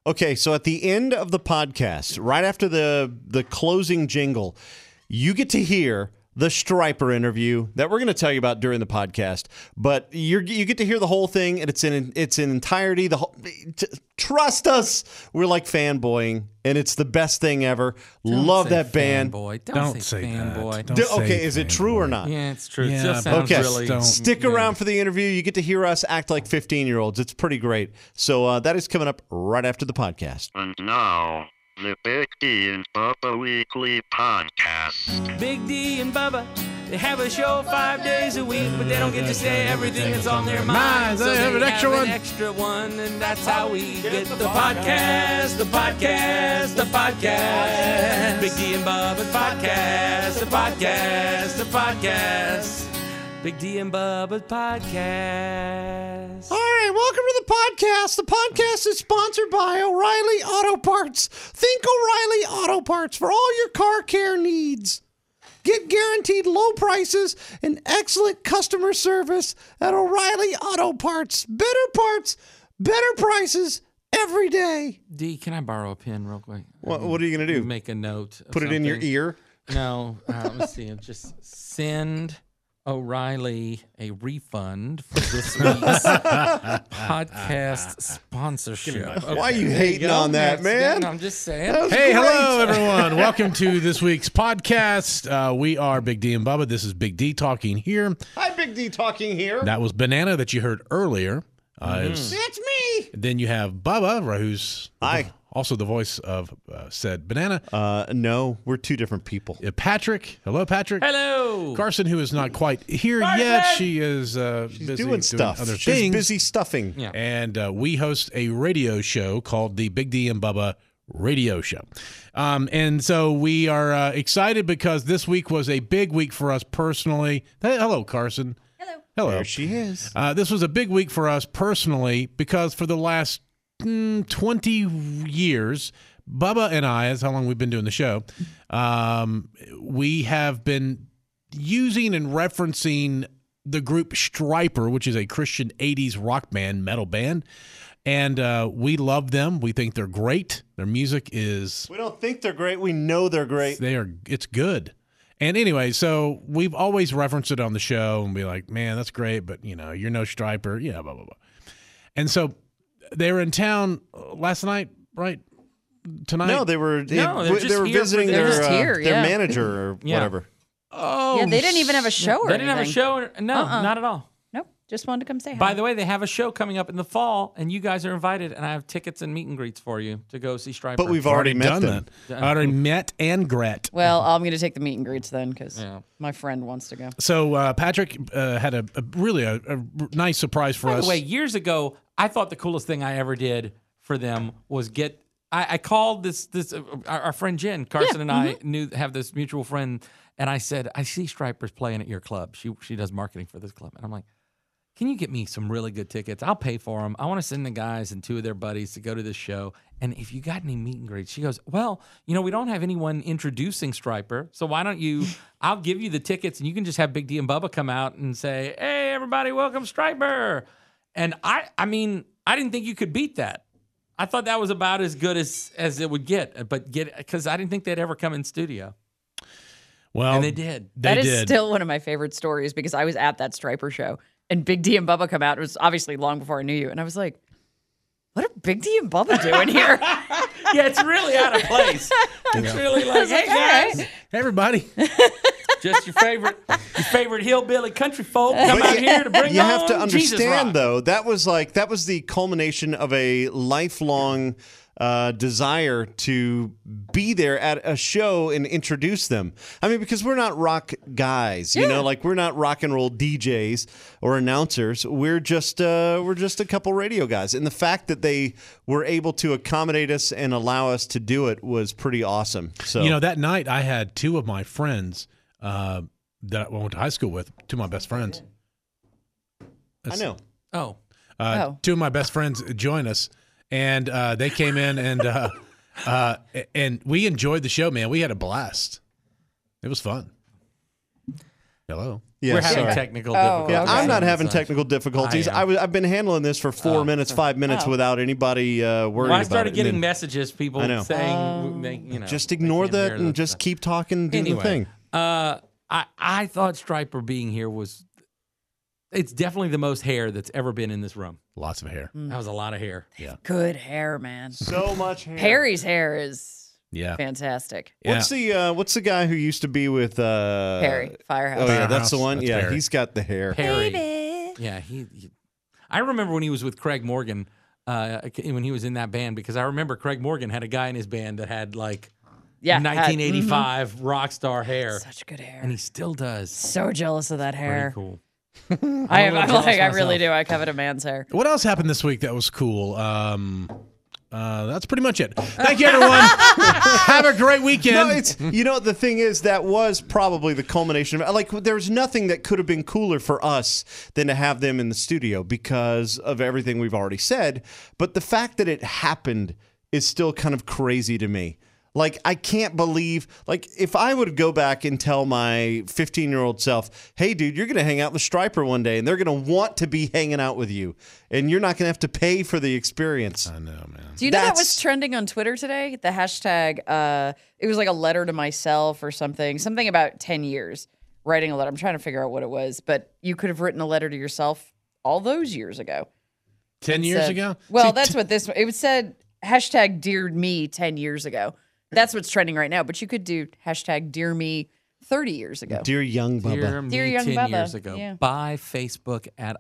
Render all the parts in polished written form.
Okay, so at the end of the podcast, right after the closing jingle, you get to hear the Stryper interview that we're going to tell you about during the podcast. But you get to hear the whole thing, and it's in entirety. Trust us, we're like fanboying, and it's the best thing ever. Love that band. Fanboy. Don't say fanboy. Okay, is it true or not? Yeah, it's true. Yeah, It just sounds really. Stick around for the interview. You get to hear us act like 15-year-olds. It's pretty great. So that is coming up right after the podcast. And now, the Big D and Bubba Weekly Podcast. Big D and Bubba, they have a show 5 days a week, but they don't get to say everything that's on their mind. So they have an extra one. Extra one, and that's how we get the podcast. Big D and Bubba podcast. The podcast. Big D and Bubba podcast. All right, welcome to the podcast. The podcast is sponsored by O'Reilly Auto Parts. Think O'Reilly Auto Parts for all your car care needs. Get guaranteed low prices and excellent customer service at O'Reilly Auto Parts. Better prices every day. D, can I borrow a pen real quick? What are you going to do? Make a note. Put it in your ear? No. Let's see. Just send O'Reilly a refund for this week's podcast sponsorship. Okay. Why are you hating on that, man? I'm just saying. Hey, hello, everyone. Welcome to this week's podcast. We are Big D and Bubba. This is Big D talking here. Hi, Big D talking here. That was Banana that you heard earlier. That's me. Then you have Bubba, who's Hi. also the voice of said Banana. No, we're two different people. Patrick. Hello, Patrick. Hello. Carson, who is not quite here yet. She is busy doing stuff. other She's things. busy stuffing. Yeah. And we host a radio show called the Big D and Bubba Radio Show. And so we are excited because this week was a big week for us personally. Hey, hello, Carson. Hello. There she is. This was a big week for us personally because for the last 20 years, Bubba and I, that's how long we've been doing the show, we have been using and referencing the group Stryper, which is a Christian 80s rock band, metal band. And we love them. We think they're great. Their music is... We don't think they're great. We know they're great. It's good. And anyway, so we've always referenced it on the show and be like, man, that's great, but, you're no Stryper. Yeah, blah, blah, blah. And so they were in town last night, right? Tonight? No, they were they're just here visiting for their, the- their manager or Yeah. whatever. Oh, Yeah, they didn't even have a show or They didn't have a anything. show. No, not at all. Nope, just wanted to come say hi. By the way, they have a show coming up in the fall, and you guys are invited, and I have tickets and meet and greets for you to go see Stryper. But we've already met done them. that. Already met and Gret. Well, I'm going to take the meet and greets then because Yeah. my friend wants to go. So Patrick had a really nice surprise for By us. the way, years ago, I thought the coolest thing I ever did for them was get. I called this our friend Jen Carson and I have this mutual friend, and I said, I see Stryper's playing at your club. She does marketing for this club, and I'm like, can you get me some really good tickets? I'll pay for them. I want to send the guys and two of their buddies to go to this show. And if you got any meet and greets, she goes, well, we don't have anyone introducing Stryper, so why don't you? I'll give you the tickets, and you can just have Big D and Bubba come out and say, hey, everybody, welcome Stryper. And I mean, I didn't think you could beat that. I thought that was about as good as it would get, because I didn't think they'd ever come in studio. Well, And they did. That is still one of my favorite stories because I was at that Stryper show and Big D and Bubba come out. It was obviously long before I knew you. And I was like, what are Big D and Bubba doing here? Yeah, it's really out of place. It's really like, hey, guys, Hey, everybody. just your favorite hillbilly country folk come out here to bring You on have to Jesus understand, rock. though, that was the culmination of a lifelong desire to be there at a show and introduce them. I mean, because we're not rock guys, like we're not rock and roll DJs or announcers. We're just a couple radio guys, and the fact that they were able to accommodate us and allow us to do it was pretty awesome. So that night I had two of my friends that I went to high school with, two of my best friends. I know. Oh, Two of my best friends join us, and they came in and we enjoyed the show, man. We had a blast. It was fun. Hello. Yeah, We're having sorry. technical Oh, difficulties. Yeah, okay. I'm not having Such. technical difficulties. I am. I've been handling this for 4 minutes, 5 minutes without anybody worried When I about started it. getting And then messages, people I know. saying, you know, just they ignore can't that hear and the just stuff. keep talking and do the Anyway, thing. I thought Striper being here was, it's definitely the most hair that's ever been in this room. Lots of hair. That was a lot of hair. Good hair, man. So much hair. Harry's hair is Yeah. fantastic. What's the guy who used to be with Harry, Firehouse. Oh yeah, that's Firehouse. the one. That's Yeah, Perry. he's got the hair. Perry. Baby. Yeah, I remember when he was with Craig Morgan, when he was in that band, because I remember Craig Morgan had a guy in his band that had like Yeah, 1985 rock star hair, Such good hair. and he still does. So jealous of that Pretty hair. cool. I'm little like, jealous I really myself. do. I covet a man's hair. What else happened this week that was cool? That's pretty much it. Thank you, everyone. Have a great weekend. No, it's the thing is that was probably the culmination of like there's nothing that could have been cooler for us than to have them in the studio because of everything we've already said. But the fact that it happened is still kind of crazy to me. Like, I can't believe, like, if I would go back and tell my 15-year-old self, hey, dude, you're going to hang out with Striper one day, and they're going to want to be hanging out with you, and you're not going to have to pay for the experience. I know, man. Do you know that was That's- trending on Twitter today? The hashtag, it was like a letter to myself or something about 10 years, writing a letter. I'm trying to figure out what it was, but you could have written a letter to yourself all those years ago. 10 It years said- ago? Well, See, that's what this, it said hashtag Dear Me 10 years ago. That's what's trending right now, but you could do hashtag Dear Me 30 years ago. Dear young Bubba. Dear me, Dear young 10 Bubba. years ago. Yeah. Buy Facebook at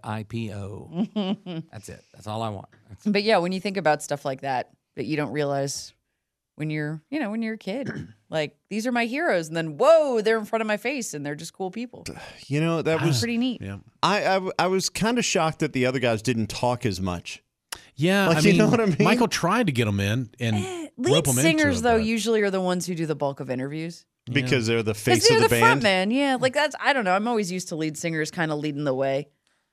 IPO. That's it. That's all I want. But yeah, when you think about stuff like that you don't realize when you're a kid, like these are my heroes, and then whoa, they're in front of my face, and they're just cool people. That was Pretty neat. Yeah. I was kind of shocked that the other guys didn't talk as much. Yeah, Like, I you mean, know what I mean? Michael tried to get them in and Lead rope them singers, into it, though, but- usually are the ones who do the bulk of interviews. Because they're the Because face they're of the, the front band. man. Yeah, like I don't know. I'm always used to lead singers kind of leading the way.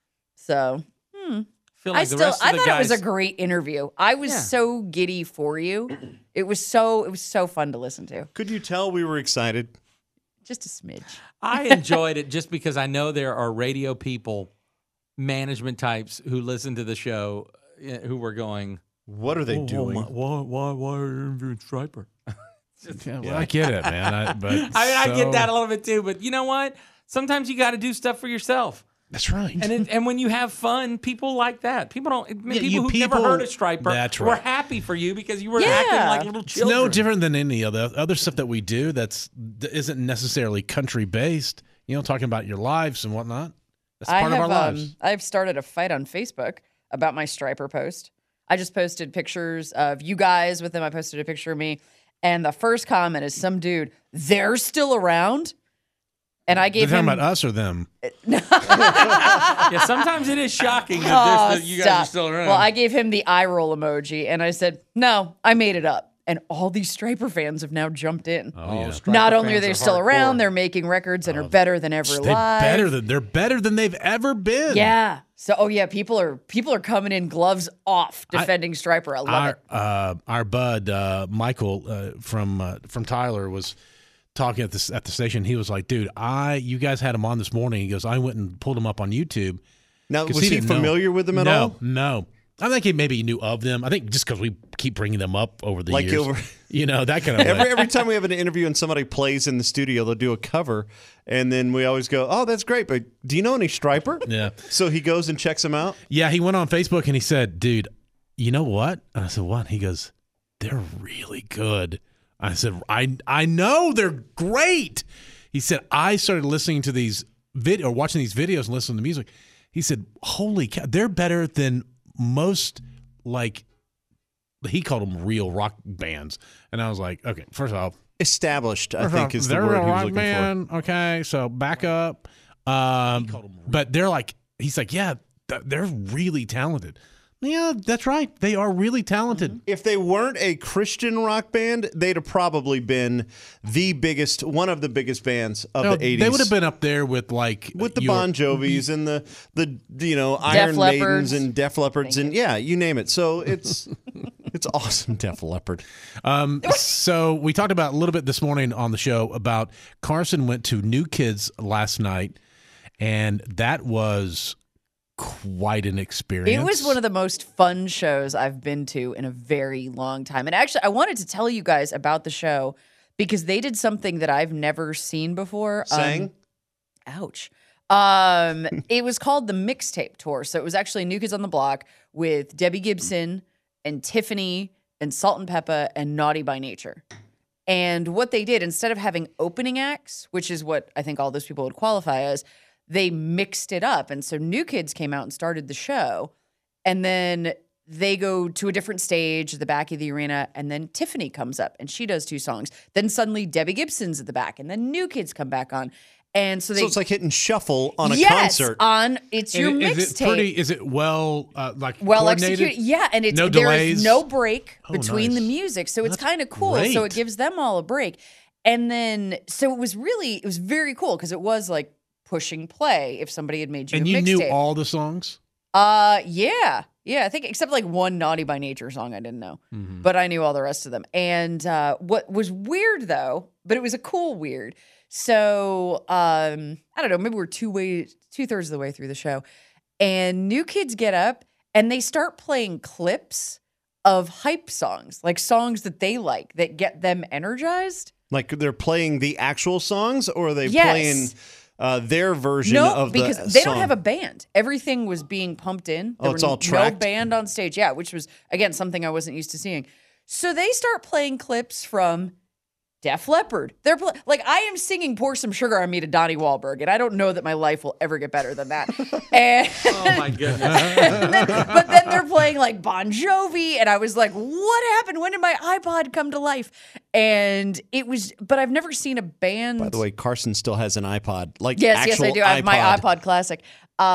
So Feel like I the rest of I the thought guys, it was a great interview. I was Yeah. so giddy for you. It was so fun to listen to. Could you tell we were excited? Just a smidge. I enjoyed it just because I know there are radio people, management types who listen to the show who were going, What are they doing? why are you interviewing Striper? Yeah, well, I get it, man. I get that a little bit too, but you know what? Sometimes you got to do stuff for yourself. That's right. And when you have fun, people like that. People don't. Yeah, People who've never people- heard of Striper that's were right. happy for you because you were Yeah. acting like little It's children. no different than any other stuff that we do that isn't necessarily country based. Talking about your lives and whatnot. That's part of our lives. I've started a fight on Facebook about my Striper post. I just posted pictures of you guys with them. I posted a picture of me, and the first comment is some dude. They're still around, and I They're gave talking him. about us or them. Yeah, sometimes it is shocking that, Oh, that you guys are stop. still around. Well, I gave him the eye roll emoji, and I said, "No, I made it up." And all these Striper fans have now jumped in. Oh, yeah. Striper Not only are fans they still hardcore. around, they're making records and are better than ever live. They're better than they've ever been. Yeah. So, people are coming in gloves off defending Striper. I love it. Our bud Michael from Tyler was talking at the station. He was like, "Dude, you guys had him on this morning." He goes, "I went and pulled him up on YouTube." Now, 'Cause was he didn't know. familiar with them at all? No. I think maybe he knew of them. I think just because we keep bringing them up over the Like years, over- that kind of way. Every time we have an interview and somebody plays in the studio, they'll do a cover, and then we always go, "Oh, that's great, but do you know any Striper?" Yeah. So he goes and checks them out. Yeah, he went on Facebook and he said, "Dude, you know what?" And I said, "What?" He goes, "They're really good." I said, I know they're great." He said, "I started listening to these watching these videos and listening to music." He said, "Holy cow, they're better than most, like," he called them real rock bands. And I was like, okay, first off, Established, I think, is the they're word a he was rock looking band. Okay, so back up. But they're like, he's like, yeah, they're really talented. Yeah, that's right. They are really talented. for. If they weren't a Christian rock band, they'd have probably been one of the biggest bands of No, the 80s. they would have been up there with like with the your- Bon Jovis and the Iron Maidens Leopards. and Def Leppards and yeah, you name it. So it's awesome, Def Leppard. So we talked about a little bit this morning on the show about Carson went to New Kids last night, and that was quite an experience. It was one of the most fun shows I've been to in a very long time. And actually, I wanted to tell you guys about the show because they did something that I've never seen before. Sang? Ouch. It was called the Mixtape Tour. So it was actually New Kids on the Block with Debbie Gibson and Tiffany and Salt and Peppa and Naughty by Nature. And what they did, instead of having opening acts, which is what I think all those people would qualify as, they mixed it up. And so New Kids came out and started the show. And then they go to a different stage at the back of the arena. And then Tiffany comes up and she does 2 songs. Then suddenly Debbie Gibson's at the back. And then New Kids come back on. And so it's like hitting shuffle on a yes, concert. It's your mixtape. Is it well well coordinated? executed? Yeah, and it's no there delays? is no break between nice. the music, so it's That's kind of cool. great. So it gives them all a break. And then so it was very cool because it was like pushing play if somebody had made you And a you knew mixtape. all the songs? Yeah, I think except like one Naughty by Nature song I didn't know, but I knew all the rest of them. And what was weird though, but it was a cool weird. So I don't know, maybe we're 2/3 of the way through the show, and New Kids get up and they start playing clips of hype songs, like songs that they like that get them energized. Like they're playing the actual songs, or are they Yes. playing their version No, of the because they song? don't have a band. Everything was being pumped in. Oh, it's all No tracked? band on stage. Yeah, which was, again, something I wasn't used to seeing. So they start playing clips from Def Leppard. They're like, I am singing Pour Some Sugar on Me to Donnie Wahlberg, and I don't know that my life will ever get better than that. And Oh my goodness. but then they're playing like Bon Jovi, and I was like, what happened? When did my iPod come to life? And it was, but I've never seen a band. By the way, Carson still has an iPod. Like Yes, actual I do. I have my iPod. iPod Classic.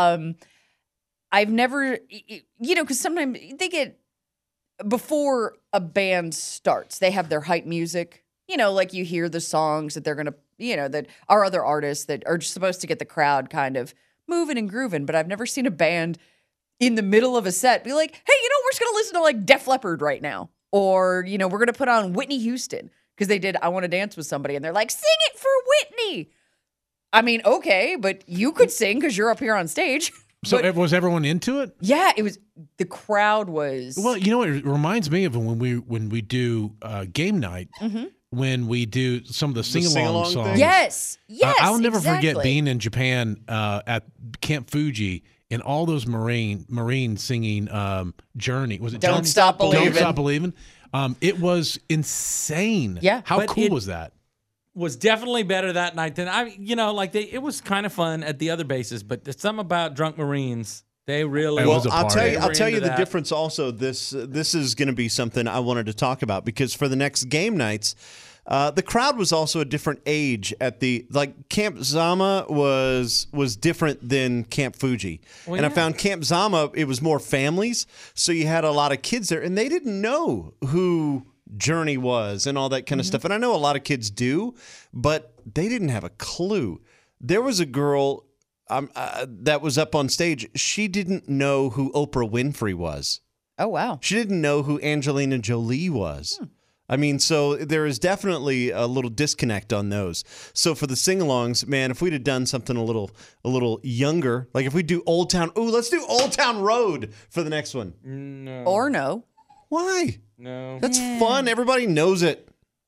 I've never, because sometimes they get, before a band starts, they have their hype music. Like you hear the songs that they're going to, that are other artists that are just supposed to get the crowd kind of moving and grooving. But I've never seen a band in the middle of a set be like, hey, we're just going to listen to like Def Leppard right now. Or, we're going to put on Whitney Houston because they did I Want to Dance with Somebody. And they're like, sing it for Whitney. I mean, okay, but you could sing because you're up here on stage. So But- was everyone into it? yeah, it was, the crowd was. Well, it reminds me of when we do game night, when we do some of the sing-along sing-along songs. thing? Yes. I'll never forget exactly. being in Japan at Camp Fuji and all those Marines singing Journey. Was it Don't Journey? Stop Believin'. Don't Stop Believin'. It was insane. Yeah. How But cool was that? Was definitely better that night than it was kind of fun at the other bases, but there's something about Drunk Marines. They really It was a I'll party. tell you. They I'll were tell you into the that. difference. Also, this is going to be something I wanted to talk about because for the next game nights, the crowd was also a different age. Camp Zama was different than Camp Fuji, and I found Camp Zama it was more families, so you had a lot of kids there, and they didn't know who Journey was and all that kind of stuff. And I know a lot of kids do, but they didn't have a clue. There was a girl. That was up on stage. She didn't know who Oprah Winfrey was. Oh, wow. She didn't know who Angelina Jolie was. I mean, so there is definitely a little disconnect on those. So for the sing-alongs, man, if we'd have done something a little younger, like if we do Old Town, let's do Old Town Road for the next one. No. Or no. Why? No. That's fun. Everybody knows it.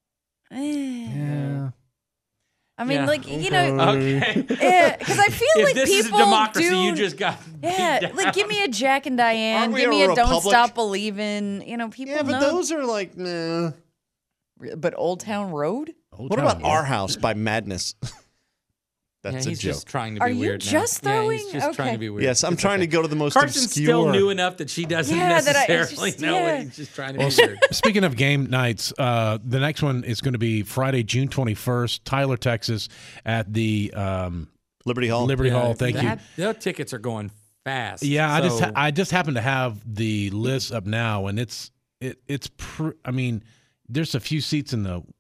Yeah. I mean, Yeah. Okay. because I feel If like this is a people democracy, do. you just got Yeah, beat like down. give me a Jack and Diane, Aren't we give me a a Don't republic? Stop Believin'. People Yeah, but know. those are like, nah. But Old Town Road? Old What Town, about yeah. Our House by Madness? That's Yeah, a he's joke. just trying to be Are you weird now. just Yeah, throwing- he's just trying okay. to be weird. Yes, I'm It's trying okay. to go to the most Carson's obscure. still new enough that she doesn't Yeah, that I- necessarily just- know yeah. it. He's just trying to be weird. Speaking of game nights, the next one is going to be Friday, June 21st, Tyler, Texas, at the Liberty Hall. Liberty Hall. Thank you. Their tickets are going fast. Yeah, So- I just happen to have the list up now, and I mean, there's a few seats in the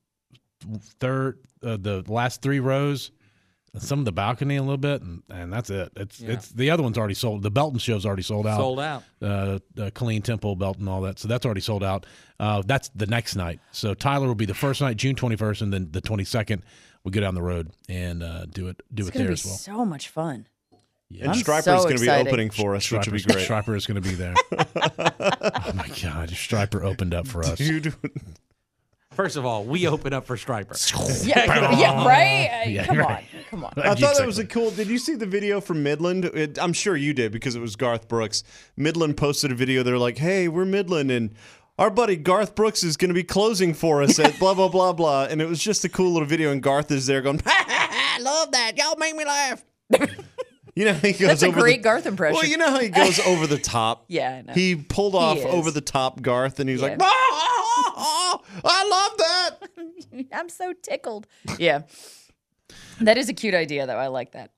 the last 3 rows, some of the balcony a little bit, and that's it. It's the other one's already sold. The Belton show's already sold out. sold out. Colleen Temple, Belton, all that. So that's already sold out. That's the next night. So Tyler will be the first night, June 21st, and then the 22nd we go down the road and do it It's there going to be as well. so much fun. And I'm Stryper's so going to be excited. opening for us, which would be great. Striper is going to be there. Oh my God, Striper opened up for us. Dude, First of all, we open up for Striper. Yeah, right? Yeah, Come right. on. Come on. I thought that was a cool. Did you see the video from Midland? I'm sure you did because it was Garth Brooks. Midland posted a video. They're like, "Hey, we're Midland, and our buddy Garth Brooks is going to be closing for us at blah blah blah blah." And it was just a cool little video, and Garth is there going, "Ha ha ha! I love that. Y'all make me laugh." You know, he goes That's a over great Garth impression. Well, you know how he goes over the top. Yeah, I know. He pulled off is. over the top Garth, and he's like, Yeah. I love that. I'm so tickled. Yeah. That is a cute idea, though. I like that.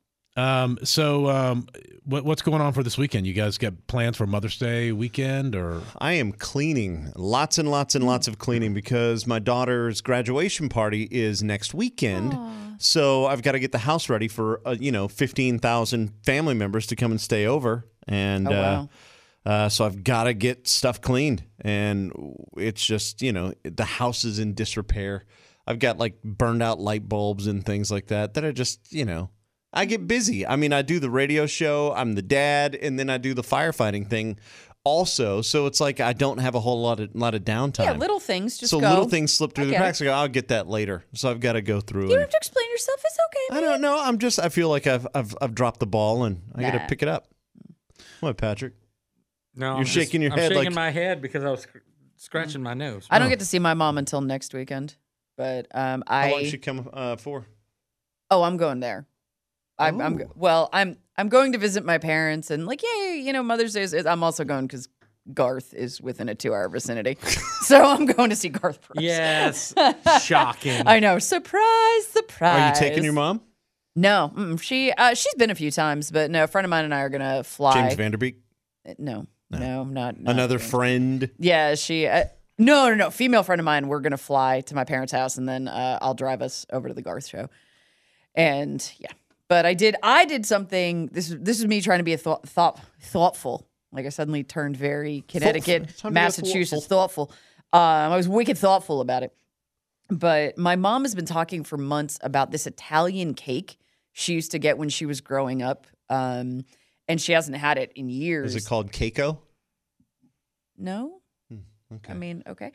What's going on for this weekend? You guys got plans for Mother's Day weekend or? I am cleaning, lots and lots and lots of cleaning because my daughter's graduation party is next weekend. So I've got to get the house ready for 15,000 family members to come and stay over, and so I've got to get stuff cleaned. And it's just the house is in disrepair. I've got like burned out light bulbs and things like that are just I get busy. I mean, I do the radio show, I'm the dad, and then I do the firefighting thing also. So it's like I don't have a whole lot of downtime. Yeah, little things just so go. little things slip through the get cracks. I go, I'll get that later. So I've got to go through. You don't have to explain yourself. It's okay, I man. don't know. I feel like I've dropped the ball and I got to Nah. pick it up. What, Patrick? No, You're shaking your head I'm shaking like- my head because I was scratching my nose. I don't get to see my mom until next weekend. But How long should come for? I'm going there. I'm going to visit my parents and Mother's Day is I'm also going because Garth is within a 2-hour vicinity. So I'm going to see Garth first. Yes. Shocking. I know. Surprise. Are you taking your mom? No. She's been a few times, but no, a friend of mine and I are going to fly. James Vanderbeek? No, I'm not. Another friend? Yeah, she. No. Female friend of mine. We're gonna fly to my parents' house, and then I'll drive us over to the Garth show. And yeah, but I did something. This is me trying to be thoughtful. Like I suddenly turned very Connecticut, Time to be Massachusetts thoughtful. I was wicked thoughtful about it. But my mom has been talking for months about this Italian cake she used to get when she was growing up, and she hasn't had it in years. Is it called Keiko? No. Okay. I mean, okay.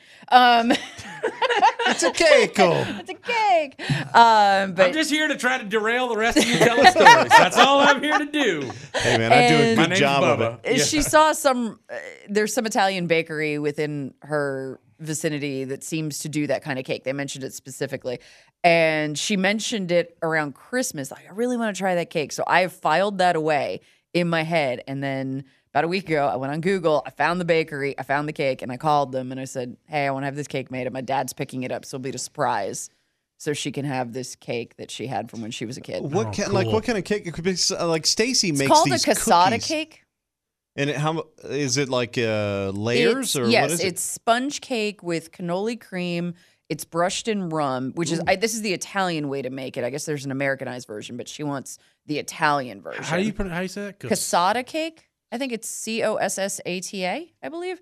It's a Keiko. It's a cake. But I'm just here to try to derail the rest of you telling stories. That's all I'm here to do. Hey, man, I do a And- My good name's job of Bubba. it. Yeah. she saw there's some Italian bakery within her vicinity that seems to do that kind of cake. They mentioned it specifically. And she mentioned it around Christmas. Like, I really want to try that cake. So I have filed that away in my head. And then about a week ago, I went on Google, I found the bakery, I found the cake, and I called them and I said, hey, I want to have this cake made. And my dad's picking it up, so it'll be a surprise. So she can have this cake that she had from when she was a kid. What kind of cake? It could be like Stacy makes It's called a these cassata cookies. cake. And how is it like layers or yes, what is it? it's sponge cake with cannoli cream. It's brushed in rum, which is this is the Italian way to make it. I guess there's an Americanized version, but she wants the Italian version. How do you say that? Cassata cake? I think it's Cossata, I believe.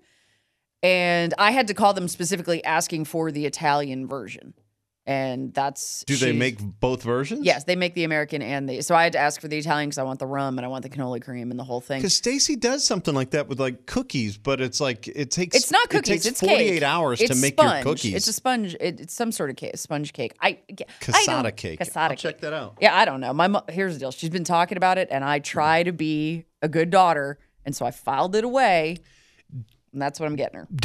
And I had to call them specifically asking for the Italian version. And that's Do they make both versions? Yes, they make the American and the. So I had to ask for the Italian because I want the rum and I want the cannoli cream and the whole thing. Because Stacy does something like that with like cookies, but it's like it takes. It's not cookies. It takes It's 48 cake. hours It's to make sponge. your cookies. It's a sponge. It's some sort of cake, sponge cake. Cassata cake. Cassata I'll cake. check that out. Yeah, I don't know. My mom, here's the deal. She's been talking about it, and I try to be a good daughter, and so I filed it away, and that's what I'm getting her.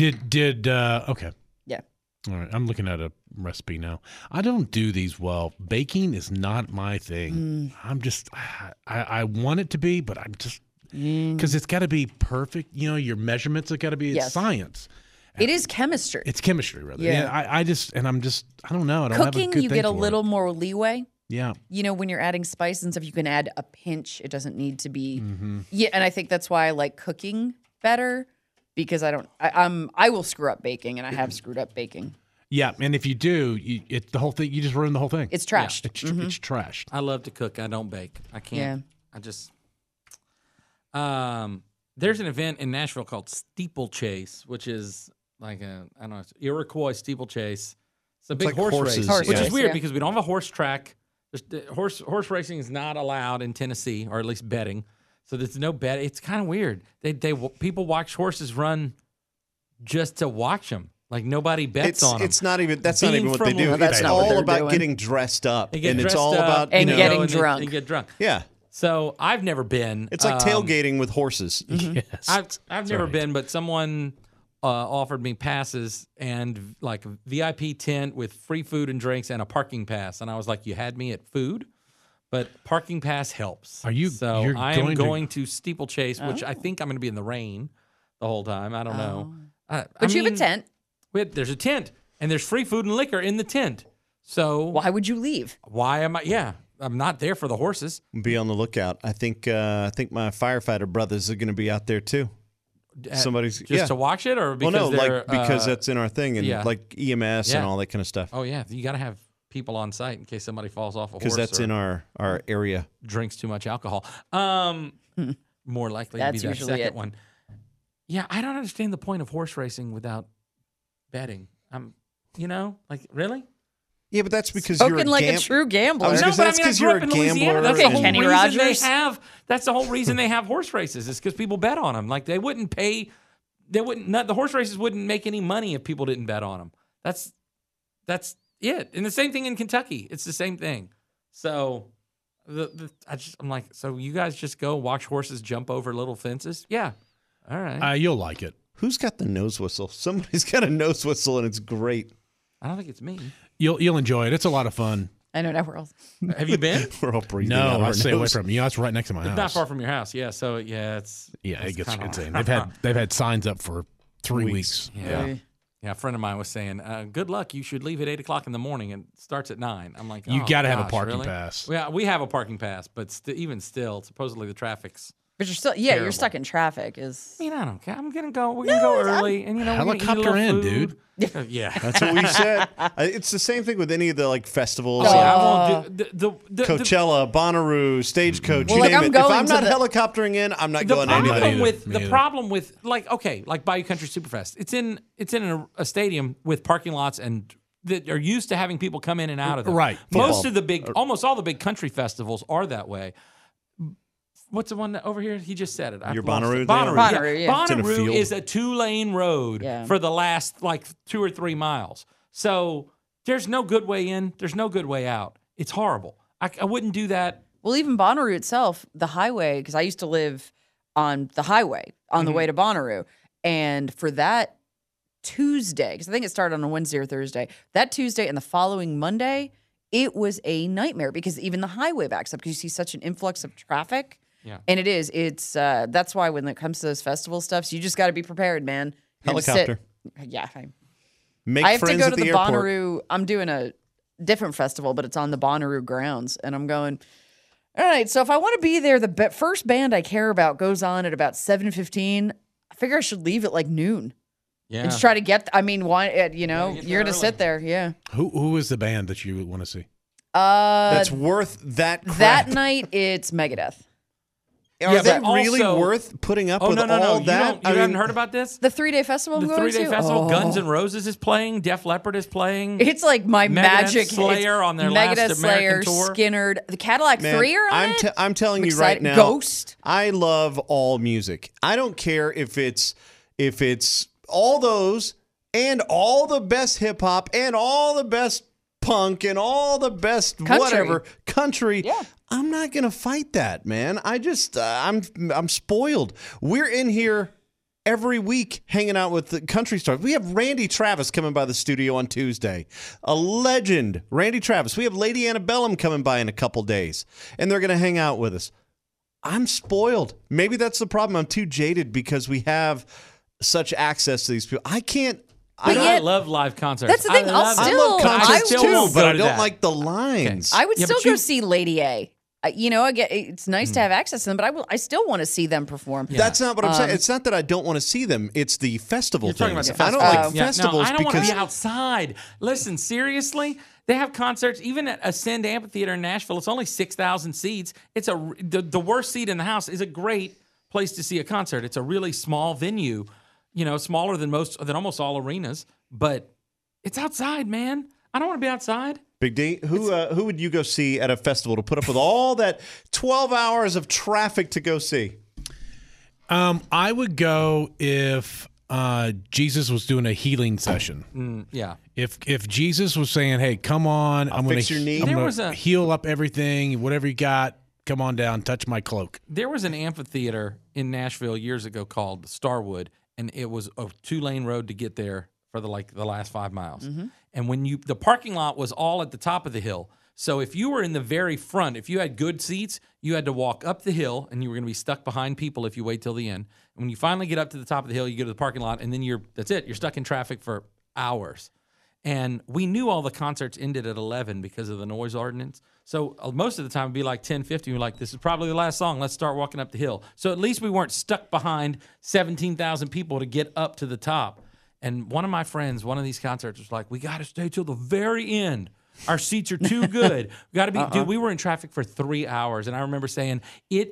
Okay. Yeah. All right, I'm looking at a recipe now. I don't do these well. Baking is not my thing. I'm just, I want it to be, but I'm just, because it's got to be perfect. You know, your measurements have got to be Yes. science. It is chemistry. It's chemistry, rather. Yeah. And I don't know. I don't have a Cooking, good you thing get a for it. little more leeway. Yeah. You know, when you're adding spice and stuff, you can add a pinch. It doesn't need to be. Yeah, and I think that's why I like cooking better because I will screw up baking, and I have screwed up baking. Yeah, and if you do, the whole thing, you just ruin the whole thing. It's trashed. It's trashed. I love to cook. I don't bake. I can't. Yeah. I just. There's an event in Nashville called Steeplechase, which is like it's Iroquois steeplechase. It's a big like horse horses, race, Horse which race, is weird yeah. because we don't have a horse track. Horse racing is not allowed in Tennessee, or at least betting. So there's no bet. It's kind of weird. People watch horses run just to watch them. Like nobody bets on them. It's not even. That's Being not even what they from do. Louisiana. That's It's not what all they're about doing. getting dressed up, They get and it's dressed all up about and getting and drunk. They get drunk. yeah. So I've never been. It's like tailgating with horses. Yes. I've never been, but someone offered me passes and like a VIP tent with free food and drinks and a parking pass, and I was like, "You had me at food, but parking pass helps." Are you- So you're I am going to- going to steeplechase, which I think I'm going to be in the rain the whole time. I don't know. But you have a tent. There's a tent, and there's free food and liquor in the tent. So Why would you leave? why am I? Yeah, I'm not there for the horses. Be on the lookout. I think my firefighter brothers are going to be out there too. Somebody's Just to watch it, or Well, because no, they're, like because that's in our thing, and yeah. like EMS Yeah. and all that kind of stuff. Oh yeah, you got to have people on site in case somebody falls off a horse. Because that's or in our area. drinks too much alcohol. More likely to be That's that usually second it. one. Yeah, I don't understand the point of horse racing without betting. Like really? Yeah, but that's because Spoken you're like a true gambler. I was No, gonna say but that's I mean, I 'cause grew you're up a in Louisiana. gambler That's the and- whole Kenny reason Rogers. they have. That's the whole reason they have horse races is because people bet on them. Like they wouldn't pay. They wouldn't. The horse races wouldn't make any money if people didn't bet on them. That's it. And the same thing in Kentucky. It's the same thing. So I'm like, so you guys just go watch horses jump over little fences? Yeah. All right. You'll like it. Who's got the nose whistle? Somebody's got a nose whistle, and it's great. I don't think it's me. You'll enjoy it. It's a lot of fun. I know nowhere else. Have you been? We're all breathing out No, our stay away nose. from it. It's right next to my house. It's not far from your house. Yeah. So yeah, it's Yeah, it gets kinda- insane. They've had signs up for 3 weeks. Yeah. Yeah, a friend of mine was saying, good luck. You should leave at 8 o'clock in the morning and it starts at 9. I'm like, You oh, got to have a gosh, parking really? pass. Yeah, we have a parking pass, but even still, supposedly the traffic's. But you're still, yeah, Terrible. you're stuck in traffic. I mean, I don't care. I'm gonna go. We're gonna go early, and we're gonna Helicopter eat a in, little food. Yeah. That's what we said. It's the same thing with any of the like festivals. See, like I won't do the Coachella, Bonnaroo, Stagecoach, Well, you like, name I'm it. If going I'm to not the- helicoptering in, I'm not the going anywhere. problem either. with Me the either. problem with like Bayou Country Superfest. It's in a stadium with parking lots and that are used to having people come in and out of them. Right. Most Football. almost all the big country festivals are that way. What's the one over here? He just said it. Your lost Bonnaroo it. thing? Bonnaroo, yeah. It's in a Bonnaroo field. is a 2-lane road Yeah. for the last like 2 or 3 miles. So there's no good way in. There's no good way out. It's horrible. I wouldn't do that. Well, even Bonnaroo itself, the highway, because I used to live on the highway on the way to Bonnaroo. And for that Tuesday, because I think it started on a Wednesday or Thursday, that Tuesday and the following Monday, it was a nightmare because even the highway backs up because you see such an influx of traffic. Yeah. And it's that's why when it comes to those festival stuffs, you just got to be prepared, man. You're gonna sit- Helicopter. Yeah. Make I have to friends go at to the the airport. Bonnaroo. I'm doing a different festival, but it's on the Bonnaroo grounds, and I'm going. All right, so if I want to be there, the first band I care about goes on at about 7:15. I figure I should leave at like noon Yeah. and just try to get. I mean, why? You know, get you're there gonna sit early. there, yeah. Who is the band that you want to see? That's worth that crap. That night it's Megadeth. Are Yeah, they but really also- work putting up Oh with no. all You that? don't- You haven't heard about this? The 3-day festival I'm The going 3-day to? festival. Oh. Guns N' Roses is playing. Def Leppard is playing. It's like my Megadeth, magic. Slayer it's on their last Megadeth, Slayer, American tour. Skinner, the Cadillac Man, 3 are on I'm it. I'm telling I'm you right excited. now. Ghost. I love all music. I don't care if it's all those and all the best hip hop and all the best punk and all the best Country. whatever country. Yeah. I'm not gonna fight that, man. I just I'm spoiled. We're in here every week hanging out with the country stars. We have Randy Travis coming by the studio on Tuesday. A legend, Randy Travis. We have Lady Antebellum coming by in a couple days, and they're going to hang out with us. I'm spoiled. Maybe that's the problem. I'm too jaded because we have such access to these people. I can't. But I yet- love live concerts. That's the thing, I'll love I it. still- love I concerts still too, won't but go I to don't that. like the lines. I would Yeah, still but go you- see Lady A. I get it's nice to have access to them, but I still want to see them perform. That's not what I'm saying. It's not that I don't want to see them. It's the festival You're talking things. about the I don't festival. like Yeah, festivals no, I don't want because to be outside. Listen, seriously, they have concerts even at Ascend Amphitheater in Nashville. It's only 6,000 seats. It's the worst seat in the house. Is a great place to see a concert. It's a really small venue, smaller than almost all arenas, but it's outside, man. I don't want to be outside. Big D, who would you go see at a festival to put up with all that 12 hours of traffic to go see? I would go if Jesus was doing a healing session. Yeah. If Jesus was saying, "Hey, come on, I'm going fix your knee." to heal up everything, whatever you got, come on down, touch my cloak." There was an amphitheater in Nashville years ago called Starwood, and it was a 2-lane road to get there for the last 5 miles. And when the parking lot was all at the top of the hill. So if you were in the very front, if you had good seats, you had to walk up the hill, and you were going to be stuck behind people if you wait till the end. And when you finally get up to the top of the hill, you go to the parking lot, and then that's it. You're stuck in traffic for hours. And we knew all the concerts ended at 11 because of the noise ordinance. So most of the time it'd be like 10:50. We're like, this is probably the last song. Let's start walking up the hill. So at least we weren't stuck behind 17,000 people to get up to the top. And one of my friends, one of these concerts was like, we got to stay till the very end. Our seats are too good. We got to be, dude. We were in traffic for 3 hours, and I remember saying,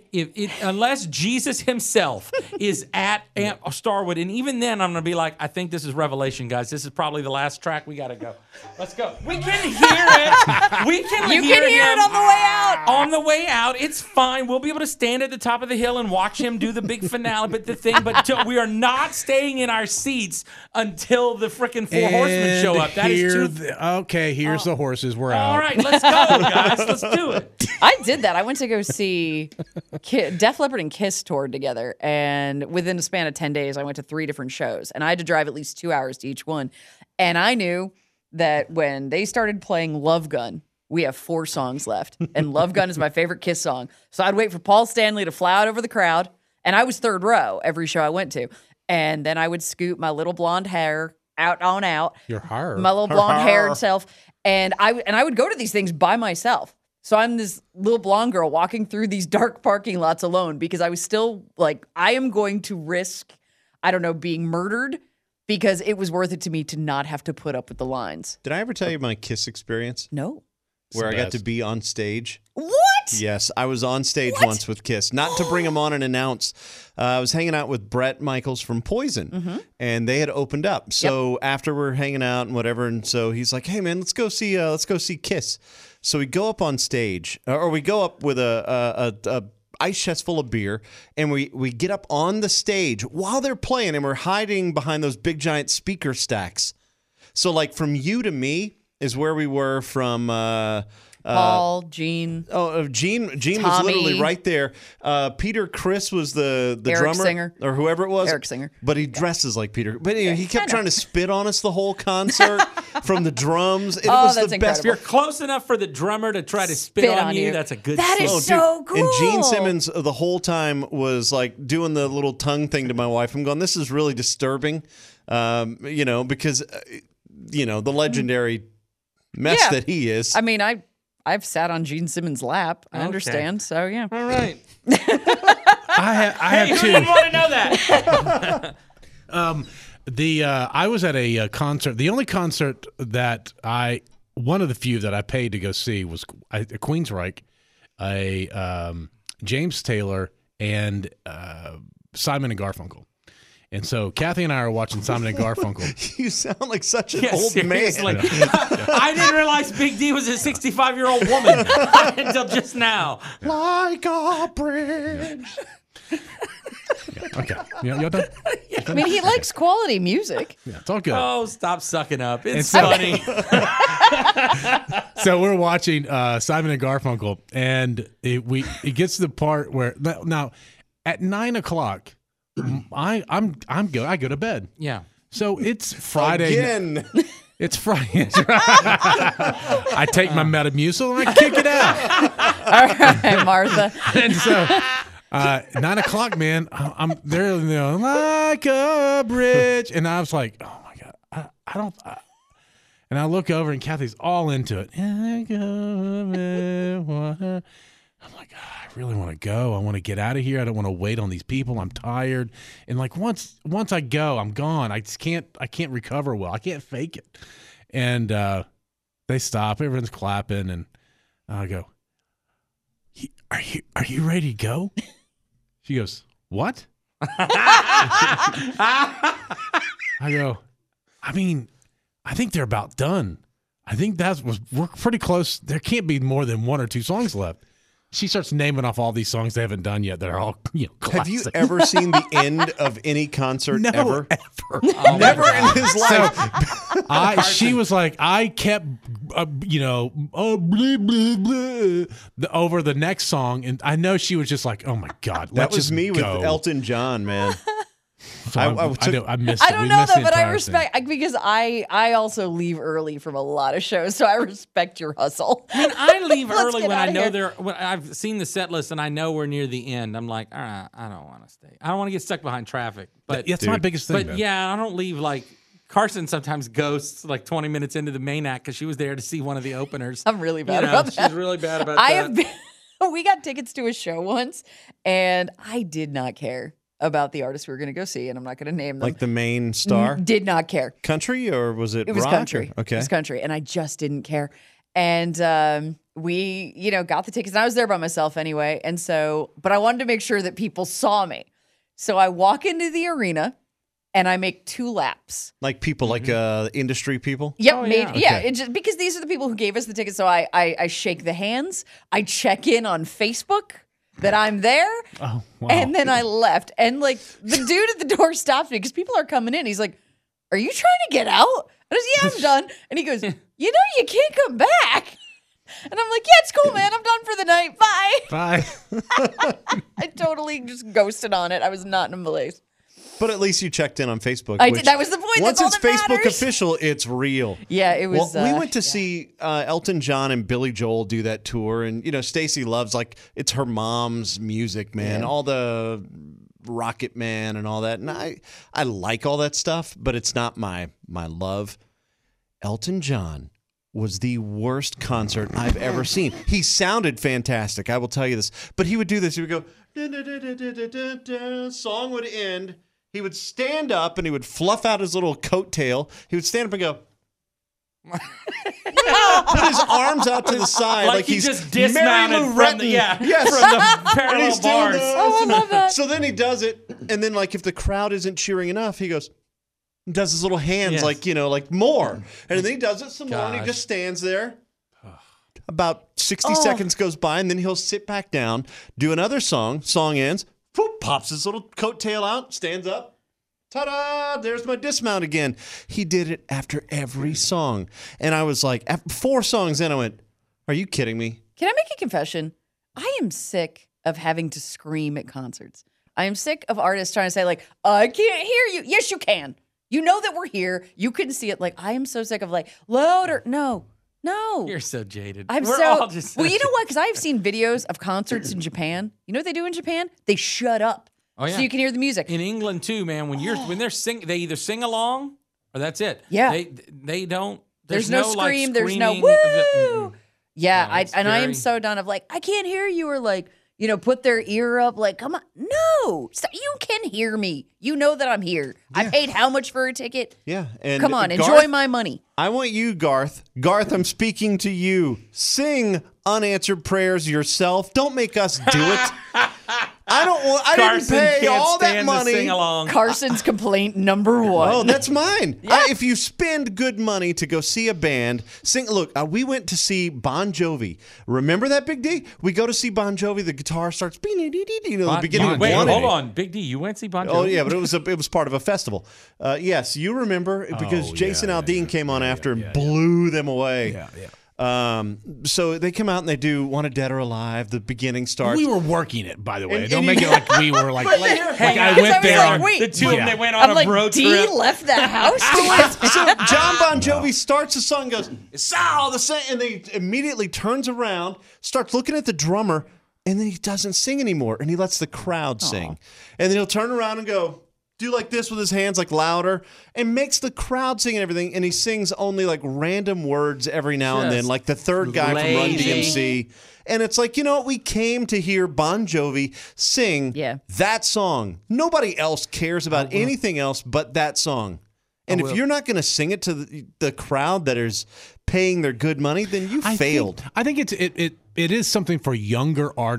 unless Jesus himself is at Starwood, and even then, I'm gonna be like, I think this is Revelation, guys. This is probably the last track. We gotta go. Let's go. We can hear it. We can. You can hear it on the way out. On the way out, it's fine. We'll be able to stand at the top of the hill and watch him do the big finale. But we are not staying in our seats until the freaking four horsemen show up. That is too. Okay, here's the horses. We're out. All right, let's go, guys. Let's do it. I did that. I went to go see Def Leppard and Kiss toured together, and within a span of 10 days, I went to 3 different shows, and I had to drive at least 2 hours to each one. And I knew that when they started playing Love Gun, we have 4 songs left, and Love Gun is my favorite Kiss song. So I'd wait for Paul Stanley to fly out over the crowd, and I was third row every show I went to, and then I would scoot my little blonde hair out on out, Your hair. my little blonde haired self. And I would go to these things by myself. So I'm this little blonde girl walking through these dark parking lots alone because I was still like, I am going to risk, I don't know, being murdered because it was worth it to me to not have to put up with the lines. Did I ever tell you my Kiss experience? No. Where I the got best. to be on stage? What? Yes, I was on stage once with Kiss. Not to bring them on and announce. I was hanging out with Brett Michaels from Poison, and they had opened up. So after we're hanging out and whatever, and so he's like, "Hey man, let's go see Kiss." So we go up on stage, or we go up with a ice chest full of beer, and we get up on the stage while they're playing, and we're hiding behind those big giant speaker stacks. So like from you to me is where we were from. Paul, Gene. Oh, Gene was Tommy. literally right there. Peter Criss was the Eric drummer Singer. or whoever it was. Eric Singer. But he dresses like Peter. But he kept trying to spit on us the whole concert from the drums. It was that's the best. If you're close enough for the drummer to try to spit on you, that's a good That is song. so cool. And Gene Simmons the whole time was like doing the little tongue thing to my wife. I'm going, this is really disturbing, because, the legendary mess Yeah. that he is. I mean, I've sat on Gene Simmons' lap. I understand. So, yeah. All right. I have Who two. didn't want to know that? I was at a concert. The only concert that one of the few that I paid to go see was a Queensryche, James Taylor, and Simon and Garfunkel. And so Kathy and I are watching Simon and Garfunkel. You sound like such an Yeah, old seriously. man. I didn't realize Big D was a 65-year-old woman until just now. Like a bridge. Okay, y'all done? I mean, he likes quality music. Yeah, it's all good. Oh, stop sucking up. It's so- funny. So we're watching Simon and Garfunkel, and it gets to the part where now at 9:00. I'm good. I go to bed. Yeah. So it's Friday. Again. It's Friday. I take my Metamucil and I kick it out. All right, Martha. And so 9:00, man, I'm there, like a bridge, and I was like, oh my god, I don't. And I look over and Kathy's all into it. I'm like, I really want to go. I want to get out of here. I don't want to wait on these people. I'm tired. And like once I go, I'm gone. I can't recover well. I can't fake it. And they stop. Everyone's clapping, and I go, Are you ready to go? She goes, what? I go, I mean, I think they're about done. I think we're pretty close. There can't be more than 1 or 2 songs left. She starts naming off all these songs they haven't done yet that are all classic. Have you ever seen the end of any concert No, ever? ever. Never in his life. She was like, I kept, blah, blah, blah, over the next song, and I know she was just like, oh my God, That let's was just me with go. Elton John, man. So I missed I it. don't We know missed though, the but I entire respect because I also leave early from a lot of shows, so I respect your hustle. I mean, I leave Let's early get when I outta know here. when I've seen the set list and I know we're near the end. I'm like, all right, I don't want to stay. I don't want to get stuck behind traffic. But That's my biggest thing. but man. yeah, I don't leave like Carson sometimes ghosts like 20 minutes into the main act because she was there to see one of the openers. I'm really bad You know, about that. She's really bad about I that. have been, we got tickets to a show once, and I did not care about the artist we were going to go see, and I'm not going to name them. Like the main star? Did not care. Country or was it It was rock? country. Okay. It was country, and I just didn't care. And we, got the tickets, and I was there by myself anyway. And so, but I wanted to make sure that people saw me. So I walk into the arena, and I make 2 laps. Like people, like industry people? Yep, Oh, yeah. yeah. It just because these are the people who gave us the tickets. So I shake the hands. I check in on Facebook that I'm there. Oh, wow. And then I left. And like the dude at the door stops me because people are coming in. He's like, "Are you trying to get out?" I was, "Yeah, I'm done." And he goes, "You know, you can't come back." And I'm like, "Yeah, it's cool, man. I'm done for the night. Bye." Bye. I totally just ghosted on it. I was not in a malaise. But at least you checked in on Facebook. I which, did. That was the point. Once That's it's all that Facebook matters. official, it's real. Yeah, it was. Well, we went to see Elton John and Billy Joel do that tour, and Stacey loves it's her mom's music, man. Yeah. All the Rocket Man and all that, and I like all that stuff, but it's not my love. Elton John was the worst concert I've ever seen. He sounded fantastic, I will tell you this, but he would do this. He would go, dun, dun, dun, dun, dun, dun, dun. Song would end. He would stand up and he would fluff out his little coat-tail. He would stand up and go, put his arms out to the side Like like he he's just dismounted Mary Lou from the- Retton. yeah, Yes. from the And parallel he's doing bars. this. Oh, I love that. So then he does it, and then if the crowd isn't cheering enough, he goes, does his little hands Yes. like more, and then he does it some more, and he Gosh. just stands there. About 60 seconds goes by, and then he'll sit back down, do another song. Song ends. Whoop, pops his little coat tail out, stands up. Ta-da! There's my dismount again. He did it after every song, and I was like, after 4 songs in, I went, "Are you kidding me?" Can I make a confession? I am sick of having to scream at concerts. I am sick of artists trying to say, like, "I can't hear you." Yes, you can. You know that we're here. You can see it. Like, I am so sick of louder. No. You're so jaded. I'm We're so. all just Well, you know what? Because I have seen videos of concerts in Japan. You know what they do in Japan? They shut up. Oh, yeah. So you can hear the music. in England too, man. When they're sing, they either sing along or that's it. Yeah. they don't. There's no like, scream. There's no screaming. woo. Yeah, No, it's I am very- so done of I can't hear you, or put their ear up, come on. No, stop. You can hear me. You know that I'm here. I paid how much for a ticket? Yeah, and Come on, Garth, enjoy my money. I want you, Garth. Garth, I'm speaking to you. Sing unanswered prayers yourself. Don't make us do it. I don't want. I Carson didn't pay can't all that stand money. to sing along. Carson's complaint number one. Oh, that's mine. If you spend good money to go see a band, sing. Look, we went to see Bon Jovi. Remember that, Big D? We go to see Bon Jovi. The guitar starts, the beginning of Wait, Bon hold Jovi. on, Big D. You went to see Bon Jovi? Oh yeah, but it was part of a festival. Yes, you remember because Jason Aldean came on after and blew them away. Yeah, yeah. So they come out and they do "Wanted Dead or Alive." The beginning starts. We were working it, by the way. And Don't you- make it like we were like I Because went I was there. like, on- wait. The two of them, Yeah. they went on I'm a road D trip. left the house to So John Bon Jovi starts the song, goes, "It's all the same," and then he immediately turns around, starts looking at the drummer, and then he doesn't sing anymore, and he lets the crowd sing, and then he'll turn around and go. Do like this with his hands, louder, and makes the crowd sing and everything. And he sings only random words every now and then, Just like the third guy from Run lazy. DMC. And it's like, you know what? We came to hear Bon Jovi sing that song. Nobody else cares about anything else but that song. And if you're not going to sing it to the crowd that is paying their good money, then you failed. I think it is something for younger artists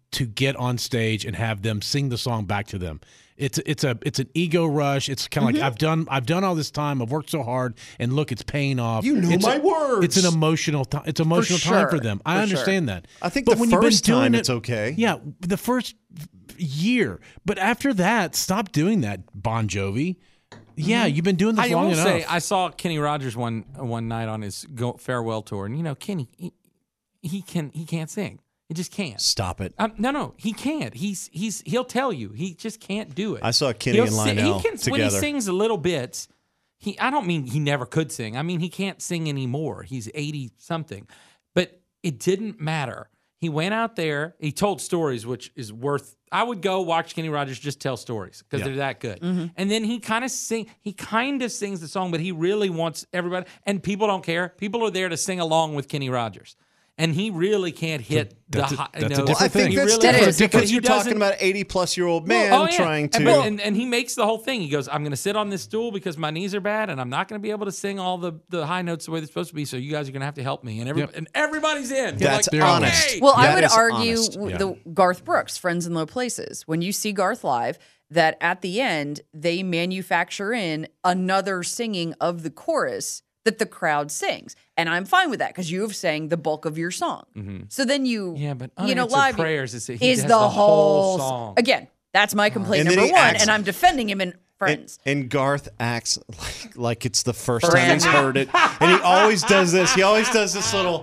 to get on stage and have them sing the song back to them. It's an ego rush. It's kind of like I've done all this time. I've worked so hard, and look, it's paying off. You know my words. It's an emotional. It's emotional time for them. I understand that. I think but the when you've been first doing time it, it's okay. Yeah, the first year, but after that, stop doing that, Bon Jovi. Yeah, you've been doing this I long will enough. say, I saw Kenny Rogers one night on his farewell tour, and Kenny, he can't sing. He just can't. Stop it. No, he can't. He'll tell you. He just can't do it. I saw Kenny and Lionel together. When he sings a little bits, I don't mean he never could sing. I mean he can't sing anymore. He's 80-something. But it didn't matter. He went out there. He told stories, which is worth. I would go watch Kenny Rogers just tell stories because they're that good. And then he kind of sings the song, but he really wants everybody. And people don't care. People are there to sing along with Kenny Rogers. And he really can't hit the high notes. Well, I think that's different because you're talking about an 80-plus-year-old man trying to. And he makes the whole thing. He goes, I'm going to sit on this stool because my knees are bad, and I'm not going to be able to sing all the high notes the way they're supposed to be, so you guys are going to have to help me. And everybody's in. That's like, honest. Okay. Well, That I would is argue honest. the Garth Brooks, Friends in Low Places. When you see Garth live, that at the end, they manufacture in another singing of the chorus that the crowd sings. And I'm fine with that because you have sang the bulk of your song. So then but live prayers is the whole song. Again, that's my complaint And then number he one, acts- and I'm defending him in Friends. And Garth acts like it's the first time he's heard it. And he always does this. He always does this little.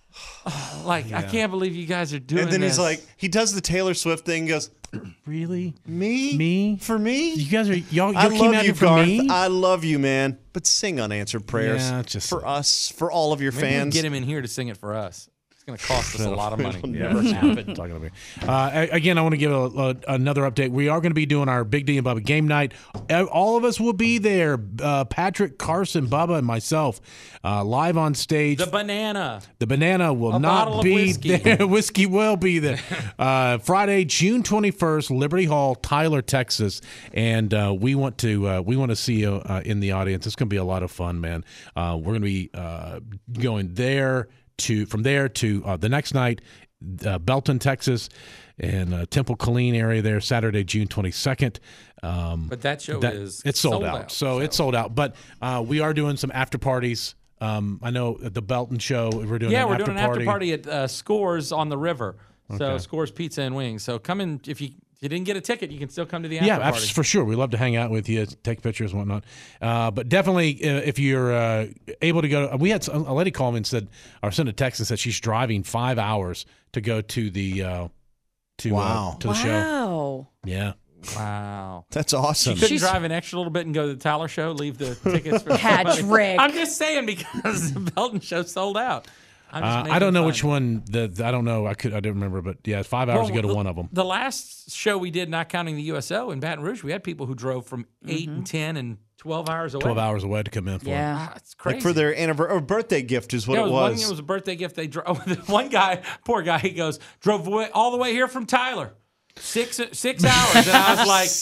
I can't believe you guys are doing And then this. he's like, he does the Taylor Swift thing and goes, Really? Me? For me? You guys are y'all I came love out you, here for Garth. me? I love you, man. But sing unanswered prayers Yeah, it's just- for us, for all of your Maybe we can fans. get him in here to sing it for us. It's going to cost us a lot of money. It'll never happen. Talking over here. Again, I want to give another update. We are going to be doing our Big D and Bubba game night. All of us will be there. Patrick, Carson, Bubba, and myself live on stage. The banana. The banana will A bottle not of be whiskey. there. Whiskey will be there. Friday, June 21st, Liberty Hall, Tyler, Texas, and we want to see you in the audience. It's going to be a lot of fun, man. We're going to be going from there to the next night, Belton, Texas, and Temple Killeen area there, Saturday, June 22nd. But that show is it's sold out. So it's sold out. But we are doing some after parties. I know at the Belton show we're doing we're doing an after party at Scores on the River. So Scores Pizza and Wings. So come in if you didn't get a ticket, you can still come to the after party. Yeah, for sure. We love to hang out with you, take pictures and whatnot. But definitely, if you're able to go, we had a lady call me and said, or sent a text and said she's driving 5 hours to go to the to the show. Wow. Yeah. Wow. That's awesome. She couldn't drive an extra little bit and go to the Tyler show, leave the tickets for Patrick. I'm just saying because the Belton show sold out. I don't know which one. I don't know. I didn't remember, but yeah, 5 hours to go to one of them. The last show we did, not counting the USO in Baton Rouge, we had people who drove from 8 and 10 and 12 hours away. 12 hours away to come in for. Yeah. It's crazy. Like for their anniversary or birthday gift is what it was. It was a birthday gift. They drove. One guy, poor guy, he goes, drove all the way here from Tyler. 6 hours. And I was like,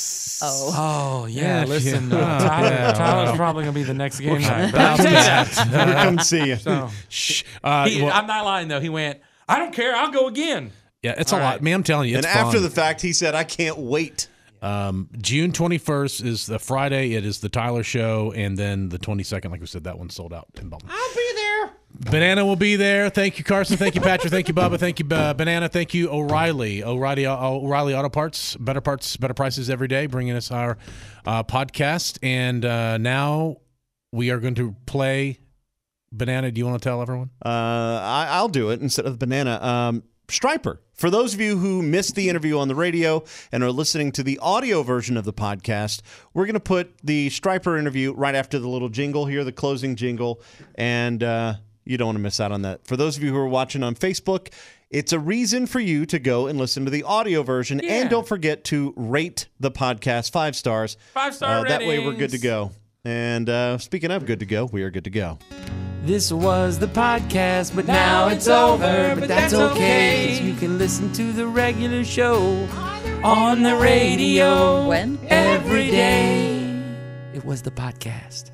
oh yeah, listen, Tyler's probably going to be the next game night. But I'll tell you that. Never come to see you. So, I'm not lying, though. He went, I don't care. I'll go again. Yeah, it's a lot. Man, I'm telling you, it's and fun. after the fact, he said, I can't wait. June 21st is the Friday. It is the Tyler show. And then the 22nd, like we said, that one's sold out in Belton. I'll be there. Banana will be there. Thank you, Carson. Thank you, Patrick. Thank you, Bubba. Thank you, Banana. Thank you, O'Reilly. O'Reilly Auto Parts. Better parts, better prices every day, bringing us our podcast. And now we are going to play Banana. Do you want to tell everyone? I'll do it instead of Banana. Striper. For those of you who missed the interview on the radio and are listening to the audio version of the podcast, we're going to put the Striper interview right after the little jingle here, the closing jingle, and you don't want to miss out on that. For those of you who are watching on Facebook, it's a reason for you to go and listen to the audio version, and don't forget to rate the podcast 5 stars. 5-star That way we're good to ratings. go. And speaking of good to go, we are good to go. This was the podcast, but now it's over. But that's okay, 'cause you can listen to the regular show on the radio. When? Every day. It was the podcast.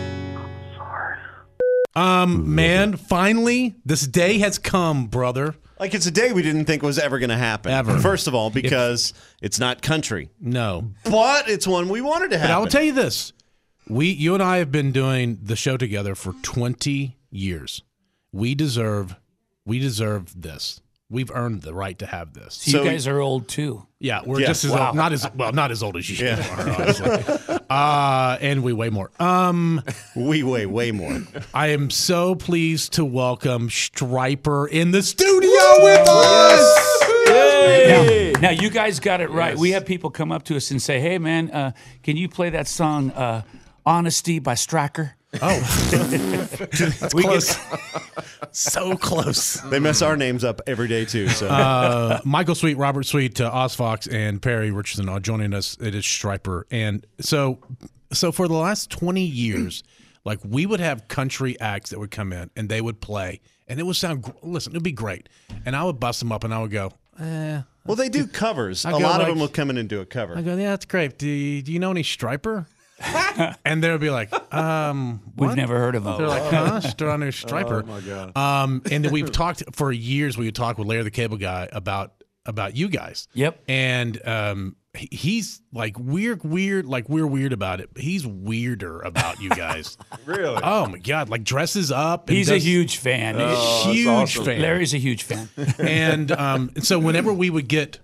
Man, finally, this day has come, brother. Like it's a day we didn't think was ever going to happen. Ever. First of all, because it's not country, No. but it's one we wanted to happen. But I will tell you this. You and I have been doing the show together for 20 years. We deserve this. We've earned the right to have this. So you guys are old too. Yeah, we're Yeah. just as old, not as old as you are, honestly. And we weigh more. We weigh way more. I am so pleased to welcome Stryper in the studio with us. Now you guys got it right. We have people come up to us and say, "Hey, man, can you play that song Honesty by Stracker?" Oh, that's close. So close. They mess our names up every day too. So Michael Sweet, Robert Sweet, Oz Fox, and Perry Richardson are joining us. It is Stryper, and so for the last 20 years, like we would have country acts that would come in and they would play, and it would sound. Listen, it would be great, and I would bust them up, and I would go, well, they do covers. I A go lot of like- them will come in and do a cover. I go, yeah, that's great. Do you know any Stryper? And they would be like, We've never heard of They're them. like, huh? Stryper. Oh, my God. And then we've talked for years. We would talk with Larry the Cable Guy about you guys. Yep. And he's like weird, like we're weird about it. He's weirder about you guys. Really? Oh my God! Like dresses up. And He's a does- huge fan. huge awesome. fan. Larry's a huge fan. And so whenever we would get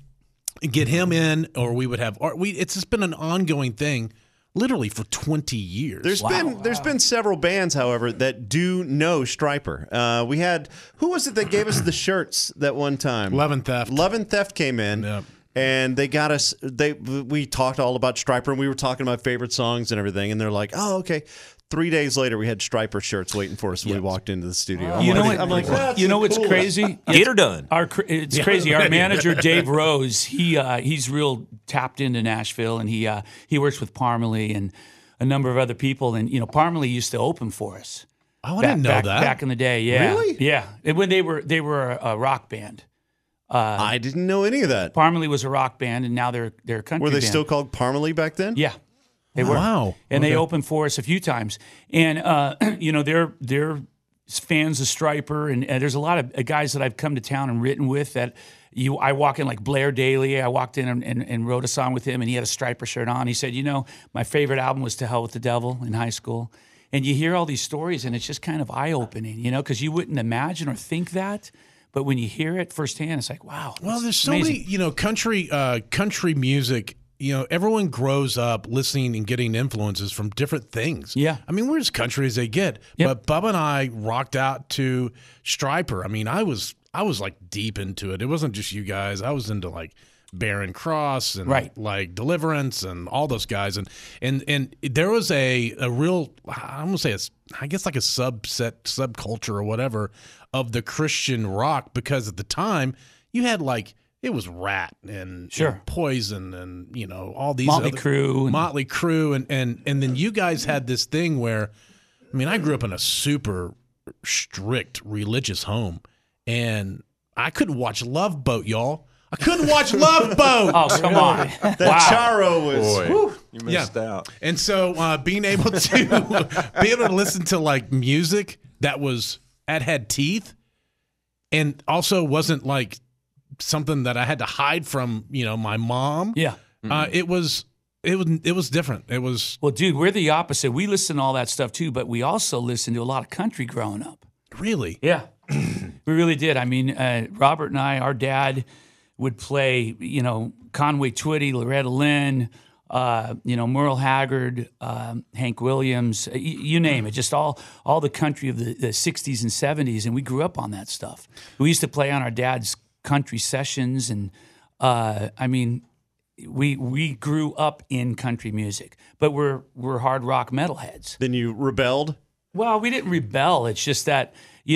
him in, or we would have, it's just been an ongoing thing. Literally for 20 years. There's been several bands, however, that do know Stryper. We had, who was it that gave us the shirts that one time? Love and Theft. Love and Theft came in. Yep. And they got us. We talked all about Stryper, and we were talking about favorite songs and everything. And they're like, "Oh, okay." 3 days later, we had Stryper shirts waiting for us when we walked into the studio. You know I'm like, what? You know what's crazy? Get her done. It's crazy. Our manager Dave Rose, he's real tapped into Nashville, and he works with Parmalee and a number of other people. And Parmalee used to open for us. Oh, I didn't know that. Back in the day. Yeah, Really? Yeah. And when they were a rock band. I didn't know any of that. Parmalee was a rock band, and now they're a country Were they band. still called Parmalee back then? Yeah, they were. Wow. And they Okay. opened for us a few times. And they're fans of Stryper, and there's a lot of guys that I've come to town and written with that I walk in, like Blair Daly. I walked in and wrote a song with him, and he had a Stryper shirt on. He said, my favorite album was To Hell with the Devil in high school. And you hear all these stories, and it's just kind of eye-opening, because you wouldn't imagine or think that. But when you hear it firsthand, it's like, wow. Well, there's so amazing. many, country music. Everyone grows up listening and getting influences from different things. Yeah. I mean, we're as country as they get. Yep. But Bubba and I rocked out to Stryper. I mean, I was like deep into it. It wasn't just you guys. I was into like Barren Cross and Right. like Deliverance and all those guys. And there was a real, I'm gonna say I guess like a subculture or whatever of the Christian rock, because at the time you had like, it was Rat and Sure. Poison and all these Motley other- Crue and- Motley Crue and then you guys had this thing where, I mean, I grew up in a super strict religious home, and I couldn't watch Love Boat, y'all. I couldn't watch Love Boat. Oh, come on. That Wow. Charo was. Boy, whew. you missed out. And so being able to listen to like music that had teeth, and also wasn't like something that I had to hide from, my mom. Yeah. It was different. It was Well, dude, we're the opposite. We listen to all that stuff too, but we also listened to a lot of country growing up. really. Yeah, we really did. I mean, Robert and I, our dad would play, Conway Twitty, Loretta Lynn, Merle Haggard, Hank Williams, you name it, just all the country of the 60s and 70s, and we grew up on that stuff. We used to play on our dad's country sessions, and I mean, we grew up in country music, but we're hard rock metalheads. Then you rebelled. Well, we didn't rebel. It's just that,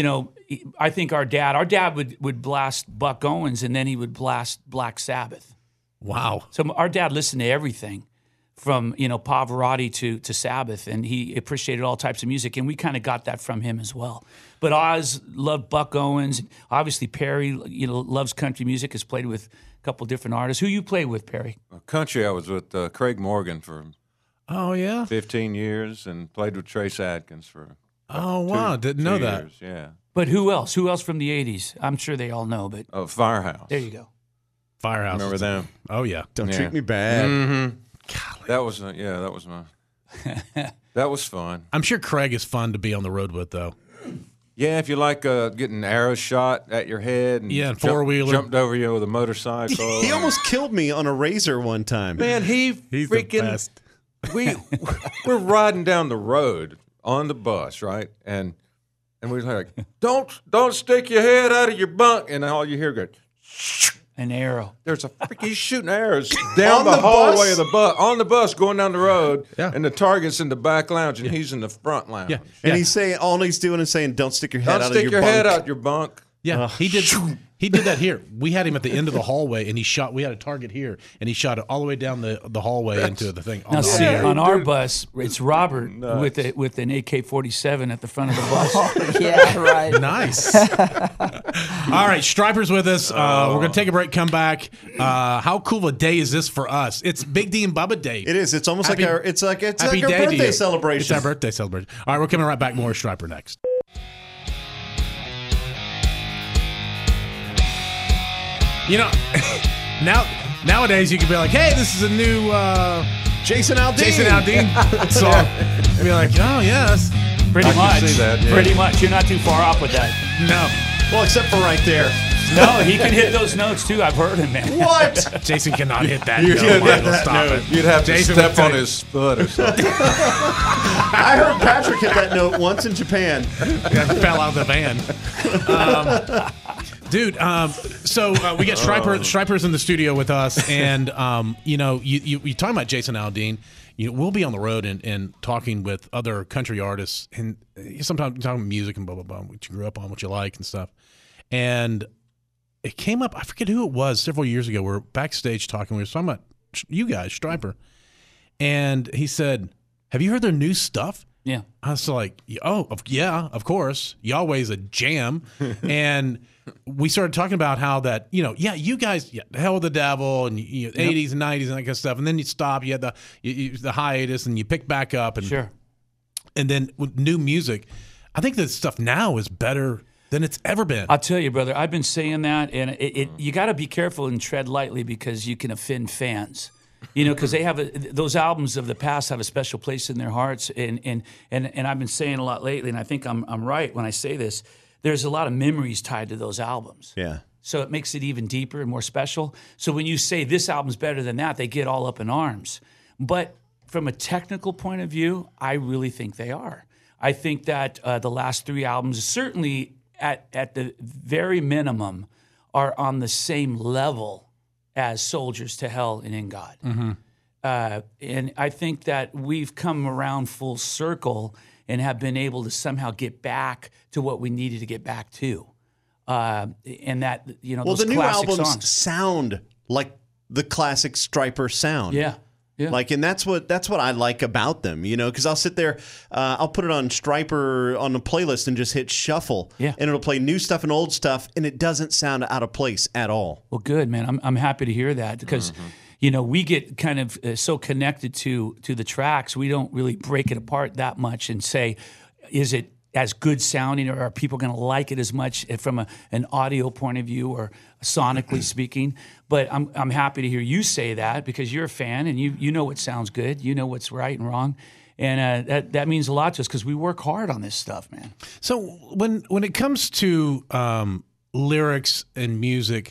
I think our dad would blast Buck Owens, and then he would blast Black Sabbath. Wow. So our dad listened to everything from, Pavarotti to Sabbath, and he appreciated all types of music, and we kind of got that from him as well. But Oz loved Buck Owens. Obviously, Perry, loves country music, has played with a couple different artists. Who you play with, Perry? Country, I was with Craig Morgan for Oh yeah. 15 years and played with Trace Adkins for Oh, wow. Didn't know that. Years, yeah. But who else? Who else from the 80s? I'm sure they all know, but Oh, Firehouse. there you go. Firehouse. Remember them? Oh, yeah. Don't Yeah. treat me bad. Mm-hmm. That was that was my. That was fun. I'm sure Craig is fun to be on the road with, though. Yeah, if you like getting arrows shot at your head and Yeah, and four-wheeler. jumped over you with a motorcycle. He almost killed me on a razor one time. Man, He's freaking the best. we're riding down the road on the bus, right? And we're like, don't stick your head out of your bunk, and all you hear go, An arrow. there's a freaking shooting arrows down the the hallway bus? of the bus on the bus going down the road, Yeah. and the target's in the back lounge, and he's in the front lounge. Yeah. And he's saying, all he's doing is saying, don't stick your head Don't out stick of your your head bunk. out your bunk. Yeah, he did that here. We had him at the end of the hallway, and we had a target here, and he shot it all the way down the hallway into the thing. Now, the see, hallway. on our bus, it's Robert with an AK-47 at the front of the bus. Yeah, right. Nice. All right, Striper's with us. We're going to take a break, come back. How cool of a day is this for us? It's Big D and Bubba Day. It is. It's almost Happy- like it's like Happy our day to birthday you. celebration. It's our birthday celebration. All right, we're coming right back. More Striper next. You know, nowadays you could be like, hey, this is a new Jason Aldean. Jason Aldean song. And be like, oh, yes. Pretty I can much. see that, yeah. Pretty much. You're not too far off with that. No. Well, except for right there. No, he can hit those notes too. I've heard him, man. What? Jason cannot hit that. You'd No, hit Michael, that stop note. it. You'd have to Jason step would on say- his foot or something. I heard Patrick hit that note once in Japan. Fell out of the van. Dude, so we got Striper's in the studio with us, and you know, you talking about Jason Aldean. You know, we'll be on the road and talking with other country artists, and sometimes talking music and blah blah blah, what you grew up on, what you like and stuff. And it came up, I forget who it was, several years ago. We're backstage talking. We were talking about you guys, Striper, and he said, "Have you heard their new stuff?" Yeah. I was like, oh, yeah, of course. Yahweh's a jam. And we started talking about how that, you know, yeah, you guys, Hell with the Devil and 80s and 90s and that kind of stuff. And then you stop, you had the hiatus and you pick back up. And, Sure. And then with new music, I think the stuff now is better than it's ever been. I'll tell you, brother, I've been saying that, and you got to be careful and tread lightly because you can offend fans. You know, because they have those albums of the past have a special place in their hearts, and I've been saying a lot lately, and I think I'm right when I say this. There's a lot of memories tied to those albums, Yeah. so it makes it even deeper and more special. So when you say this album's better than that, they get all up in arms. But from a technical point of view, I really think they are. I think that the last three albums, certainly at the very minimum, are on the same level as Soldiers to Hell and In God. Mm-hmm. And I think that we've come around full circle and have been able to somehow get back to what we needed to get back to. And that, you know, Well, those the new classic albums songs. sound like the classic Striper sound. Yeah. Yeah. Like, and that's what I like about them, you know, because I'll sit there, I'll put it on Striper on the playlist and just hit shuffle, Yeah. and it'll play new stuff and old stuff, and it doesn't sound out of place at all. Well, good, man. I'm happy to hear that because, you know, we get kind of so connected to the tracks, we don't really break it apart that much and say, is it as good sounding, or are people going to like it as much from an audio point of view or sonically speaking? But I'm happy to hear you say that because you're a fan and you know what sounds good, you know what's right and wrong, and that means a lot to us because we work hard on this stuff, man. So when it comes to lyrics and music,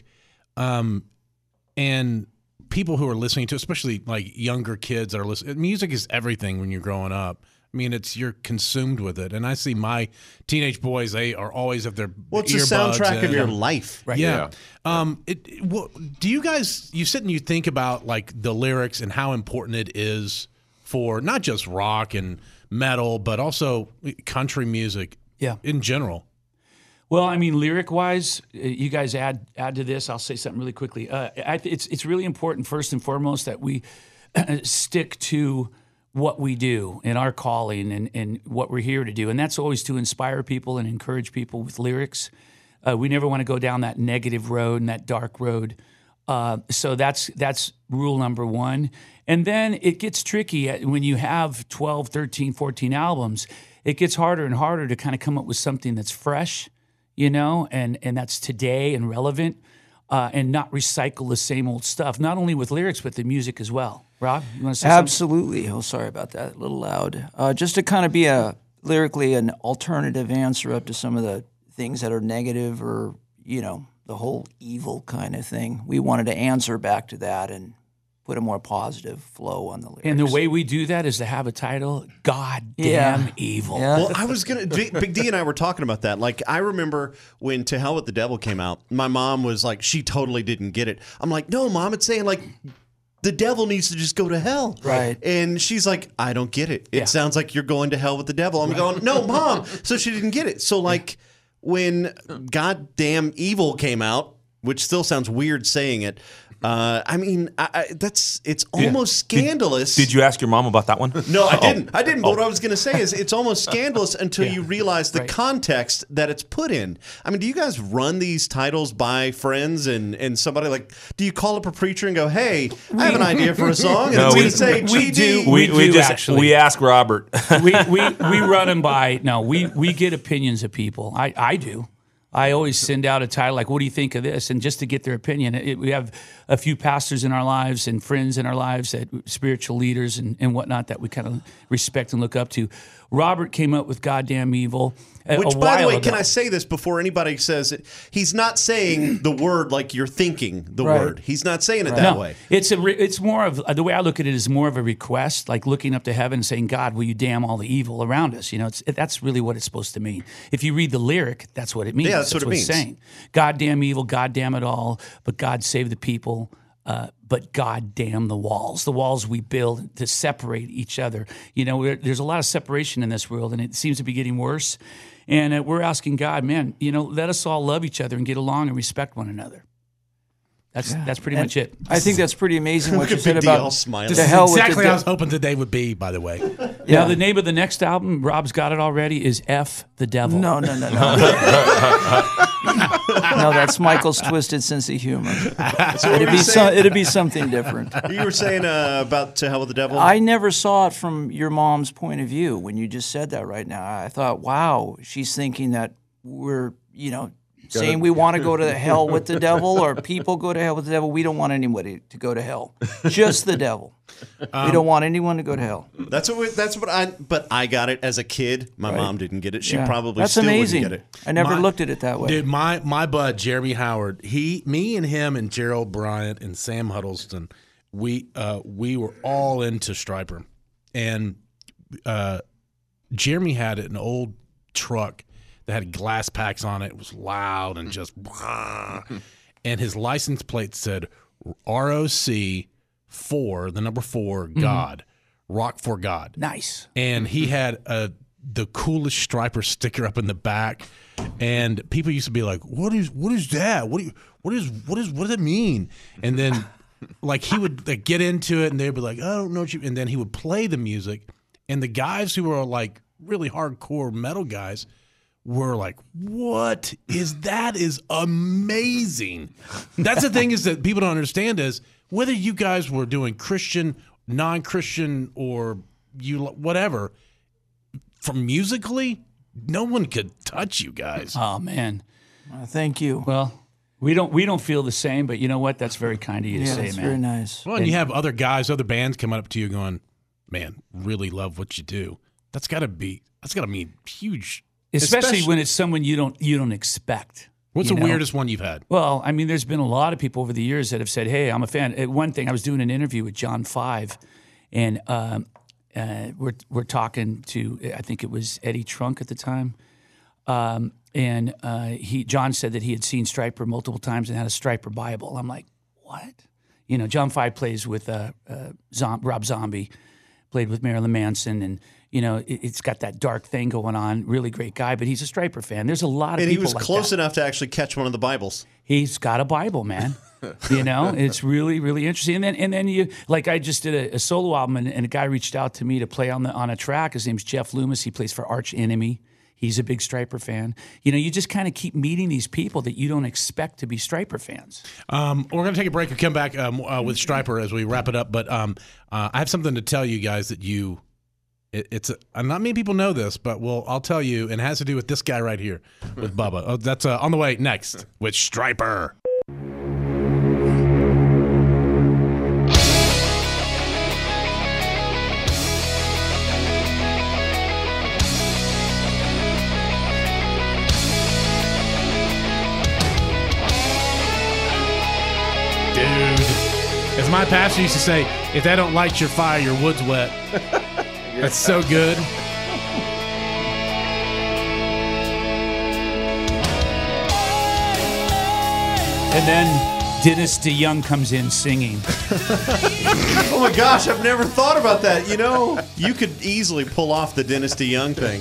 and people who are listening to, especially like younger kids that are listening, music is everything when you're growing up. I mean, you're consumed with it, and I see my teenage boys; they are always have their What's the earbuds soundtrack in. of your life? Right. Yeah. Do you guys? You sit and you think about like the lyrics and how important it is for not just rock and metal, but also country music. Yeah. In general. Well, I mean, lyric-wise, you guys add to this. I'll say something really quickly. It's really important, first and foremost, that we stick to what we do and our calling and what we're here to do. And that's always to inspire people and encourage people with lyrics. We never want to go down that negative road and that dark road. So that's rule number one. And then it gets tricky when you have 12, 13, 14 albums. it gets harder and harder to kind of come up with something that's fresh, you know, and that's today and relevant, and not recycle the same old stuff, not only with lyrics, but the music as well. Rob, you want to say something? Absolutely. Oh, sorry about that. A little loud. Just to kind of be lyrically an alternative answer up to some of the things that are negative or, you know, the whole evil kind of thing. We wanted to answer back to that and put a more positive flow on the lyrics. And the way we do that is to have a title, Goddamn Evil. Yeah. Well, I was gonna. Big D and I were talking about that. Like, I remember when "To Hell with the Devil" came out. My mom was like, she totally didn't get it. I'm like, no, Mom, it's saying like the devil needs to just go to hell. Right. And she's like, I don't get it. It sounds like you're going to hell with the devil. I'm going, no, Mom. So she didn't get it. So like when "Goddamn Evil" came out, which still sounds weird saying it. I mean, it's almost scandalous. Did you ask your mom about that one? No, I didn't. I didn't. But what I was going to say is it's almost scandalous until you realize the context that it's put in. I mean, do you guys run these titles by friends and somebody like, do you call up a preacher and go, hey, I have an idea for a song? And No, it's we- going to say, we do. GD. We do, actually. We ask Robert. we run them by. No, we get opinions of people. I do. I always send out a title like, "What do you think of this?" And just to get their opinion. We have a few pastors in our lives and friends in our lives, that spiritual leaders and whatnot that we kind of respect and look up to. Robert came up with "Goddamn Evil." Which, a by the while way, ago. can I say this before anybody says it? He's not saying the word like you're thinking the word. He's not saying it that way. It's more of the way I look at it is more of a request, like looking up to heaven and saying, "God, will you damn all the evil around us?" You know, that's really what it's supposed to mean. If you read the lyric, that's what it means. Yeah, that's what it means. It's saying. God damn evil, God damn it all, but God save the people. But God damn the walls we build to separate each other. You know, there's a lot of separation in this world, and it seems to be getting worse. And we're asking God, man, you know, let us all love each other and get along and respect one another. That's pretty much it. I think that's pretty amazing what Look you at said Big D all about smiling. to hell with Exactly the how I was hoping today would be, by the way. Now, the name of the next album, Rob's got it already, is F the Devil. No. No, that's Michael's twisted sense of humor. It'd be something different. You were saying about "To Hell with the Devil"? I never saw it from your mom's point of view when you just said that right now. I thought, wow, she's thinking that we're, you know, saying we want to go to hell with the devil, or people go to hell with the devil. We don't want anybody to go to hell, just the devil. We don't want anyone to go to hell. But I got it as a kid. My mom didn't get it. She probably That's still amazing. wouldn't get it. I never looked at it that way. Dude, my bud Jeremy Howard, me and him and Gerald Bryant and Sam Huddleston, we were all into Stryper, and Jeremy had an old truck that had glass packs on it. It was loud and just, and his license plate said ROC 4, the number 4, God, Rock for God. Nice. And he had the coolest Stryper sticker up in the back, and people used to be like, "What is that? What does it mean?" And then, like, he would like get into it, and they'd be like, "I don't know what you," and then he would play the music, and the guys who were like really hardcore metal guys were like, "What is that? Is amazing." That's the thing, is that people don't understand is whether you guys were doing Christian, non-Christian, or whatever, from musically, no one could touch you guys. Oh man. Thank you. Well, we don't feel the same, but you know what? That's very kind of you to say, that's man. very nice. Well, and you have other guys, other bands coming up to you going, "Man, really love what you do." That's got to mean huge. Especially when it's someone you don't expect. What's you the know? weirdest one you've had? Well, I mean, there's been a lot of people over the years that have said, "Hey, I'm a fan." One thing, I was doing an interview with John 5, and we're talking to, I think it was Eddie Trunk at the time, and John said that he had seen Stryper multiple times and had a Stryper Bible. I'm like, what? You know, John 5 plays with Rob Zombie, played with Marilyn Manson, and you know, it's got that dark thing going on. Really great guy, but he's a Stryper fan. There's a lot of And people he was like close that. enough to actually catch one of the Bibles. He's got a Bible, man. You know, it's really, really interesting. And then you, like, I just did a solo album, and a guy reached out to me to play on a track. His name's Jeff Loomis. He plays for Arch Enemy. He's a big Stryper fan. You know, you just kind of keep meeting these people that you don't expect to be Stryper fans. We're going to take a break and come back with Stryper as we wrap it up. But I have something to tell you guys that you It's not many people know this, but I'll tell you, and it has to do with this guy right here with Bubba. Oh, that's on the way next with Striper. As my pastor used to say, if that don't light your fire, your wood's wet. That's so good. And then Dennis DeYoung comes in singing. Oh my gosh, I've never thought about that. You know, you could easily pull off the Dennis DeYoung thing.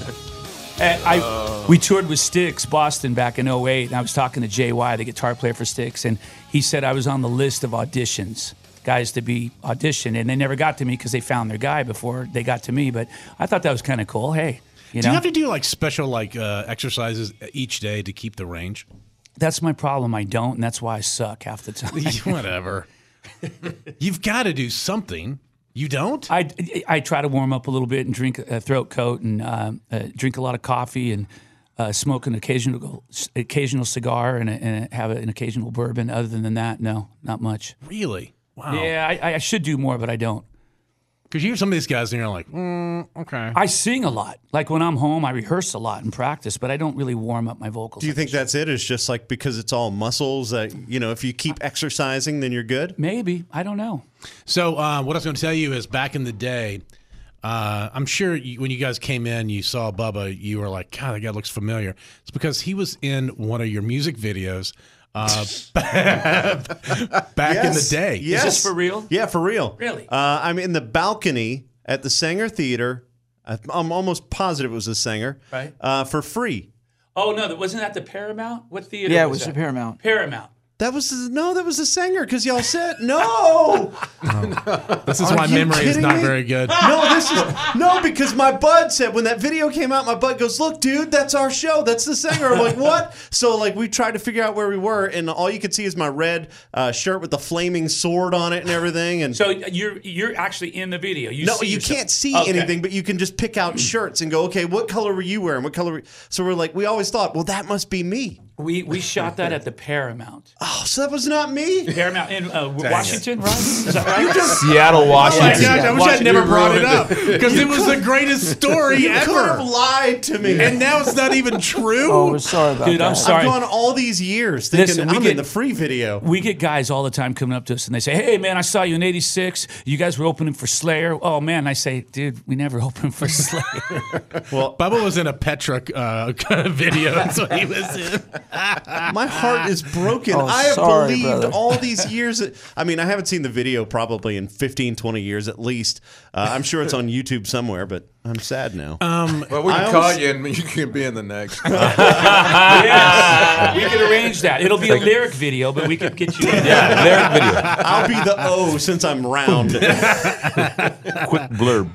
We toured with Styx, Boston, back in 2008, and I was talking to JY, the guitar player for Styx, and he said I was on the list of auditions, guys to be auditioned, and they never got to me because they found their guy before they got to me, but I thought that was kind of cool. Hey, you know? Do you have to do like special exercises each day to keep the range? That's my problem. I don't, and that's why I suck half the time. Whatever. You've got to do something. You don't? I try to warm up a little bit and drink a throat coat and drink a lot of coffee and smoke an occasional cigar and have an occasional bourbon. Other than that, no, not much. Really? Wow. Yeah, I should do more, but I don't. Because you hear some of these guys and you're like, okay. I sing a lot. Like when I'm home, I rehearse a lot and practice, but I don't really warm up my vocals. Do you think that's it? It's just like because it's all muscles that, you know, if you keep exercising, then you're good? Maybe. I don't know. So what I was going to tell you is back in the day, I'm sure when you guys came in, you saw Bubba, you were like, God, that guy looks familiar. It's because he was in one of your music videos back in the day. Yes. Is this for real? Yeah, for real. Really? I'm in the balcony at the Sanger Theater. I'm almost positive it was the Sanger. Right. For free. Oh, no, wasn't that the Paramount? What theater Yeah, it was was that? the Paramount. Paramount. That was the Sanger because y'all said no. This is Are why you memory is kidding not me? very good. No, because my bud said when that video came out, my bud goes, "Look, dude, that's our show. That's the Sanger." I'm like, "What?" So like we tried to figure out where we were, and all you could see is my red shirt with the flaming sword on it and everything. And So you're actually in the video. You no, see you yourself. can't see Okay. anything, but you can just pick out shirts and go, "Okay, what color were you wearing? What color?" So we're like, we always thought, well, that must be me. We shot that at the Paramount. Oh, so that was not me. Paramount in Washington, right? Is that right? Seattle, Oh my Washington. gosh, I wish I'd never brought it up because it was the greatest story You could have ever. lied to me. And now it's not even true. Oh, we're sorry about Dude, that. I'm sorry. I've gone all these years thinking Listen, we I'm get- in the free video. We get guys all the time coming up to us and they say, "Hey, man, I saw you in '86. You guys were opening for Slayer." Oh, man, I say, "Dude, we never opened for Slayer." Bubba was in a Petra video. That's what he was in. My heart is broken. Oh, I have sorry, believed brother. all these years. I mean, I haven't seen the video probably in 15, 20 years at least. I'm sure it's on YouTube somewhere, but I'm sad now. Well, we I can call always- you and you can be in the next. Yes, we could arrange that. It'll be a lyric video, but we could get you in there. Yeah, lyric video. I'll be the O since I'm round. Quick blurb.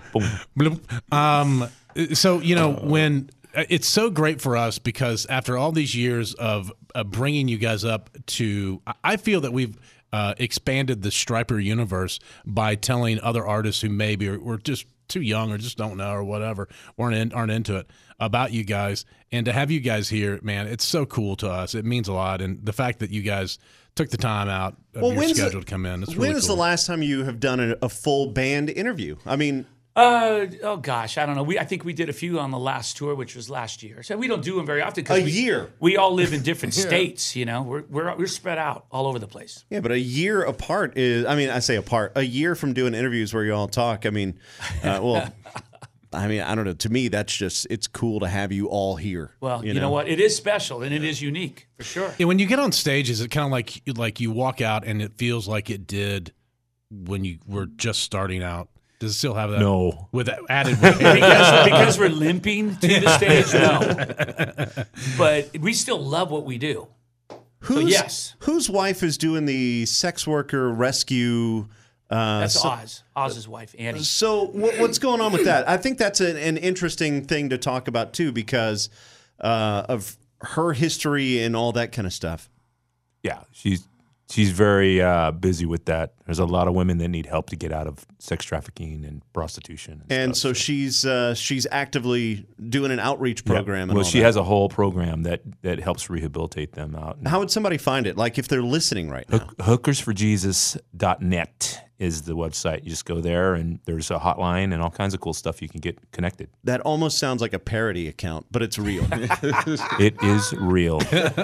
Boom. So, you know, when it's so great for us because after all these years of bringing you guys up to, I feel that we've expanded the Striper universe by telling other artists who maybe were just too young or just don't know or whatever, aren't into it, about you guys. And to have you guys here, man, it's so cool to us. It means a lot. And the fact that you guys took the time out of your schedule to come in, it's really When is cool. the last time you have done a full band interview? I mean, Oh gosh, I don't know. I think we did a few on the last tour, which was last year. So we don't do them very often. A year. We all live in different states. You know, we're spread out all over the place. yeah, but a year apart is, I mean, I say apart, a year from doing interviews where you all talk. I mean, well, I mean, I don't know. To me, that's just, it's cool to have you all here. Well, you know what? It is special and it is unique for sure. Yeah, when you get on stage, is it kind of like you walk out and it feels like it did when you were just starting out? Does it still have that? No. With that added weight? because we're limping to the stage, no. But we still love what we do. Yes. Whose wife is doing the sex worker rescue? That's Oz. Oz's wife, Annie. So what's going on with that? I think that's an interesting thing to talk about too, because of her history and all that kind of stuff. Yeah, she's She's very busy with that. There's a lot of women that need help to get out of sex trafficking and prostitution. And stuff, so she's actively doing an outreach program. And well, all she that. has a whole program that helps rehabilitate them out. How would somebody find it? Like if they're listening right now. Hookersforjesus.net is the website. You just go there, and there's a hotline and all kinds of cool stuff you can get connected. That almost sounds like a parody account, but it's real. It is real.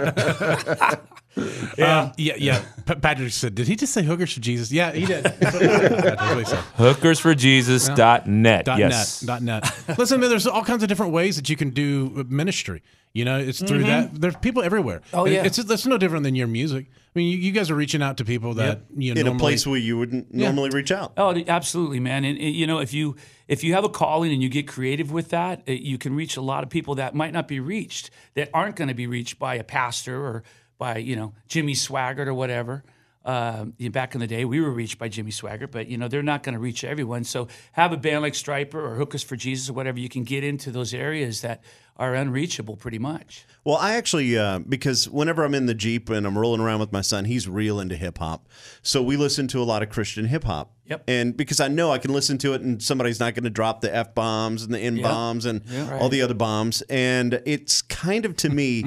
Yeah. Patrick said, did he just say hookers for Jesus? Yeah, he did. That's what he said. Hookersforjesus.net. Yes. .net. Listen, man, there's all kinds of different ways that you can do ministry. You know, it's through that. There's people everywhere. Oh, yeah. It's no different than your music. I mean, you guys are reaching out to people that in a place where you wouldn't normally reach out. Oh, absolutely, man. And you know, if you have a calling and you get creative with that, you can reach a lot of people that might not be reached, that aren't going to be reached by a pastor or by Jimmy Swaggart or whatever. Back in the day, we were reached by Jimmy Swaggart, but they're not going to reach everyone. So have a band like Stryper or Hookers for Jesus or whatever. You can get into those areas that are unreachable, pretty much. Well, I actually because whenever I'm in the Jeep and I'm rolling around with my son, he's real into hip hop. So we listen to a lot of Christian hip hop. Yep. And because I know I can listen to it and somebody's not going to drop the F bombs and the N bombs and all the other bombs, and it's kind of to me.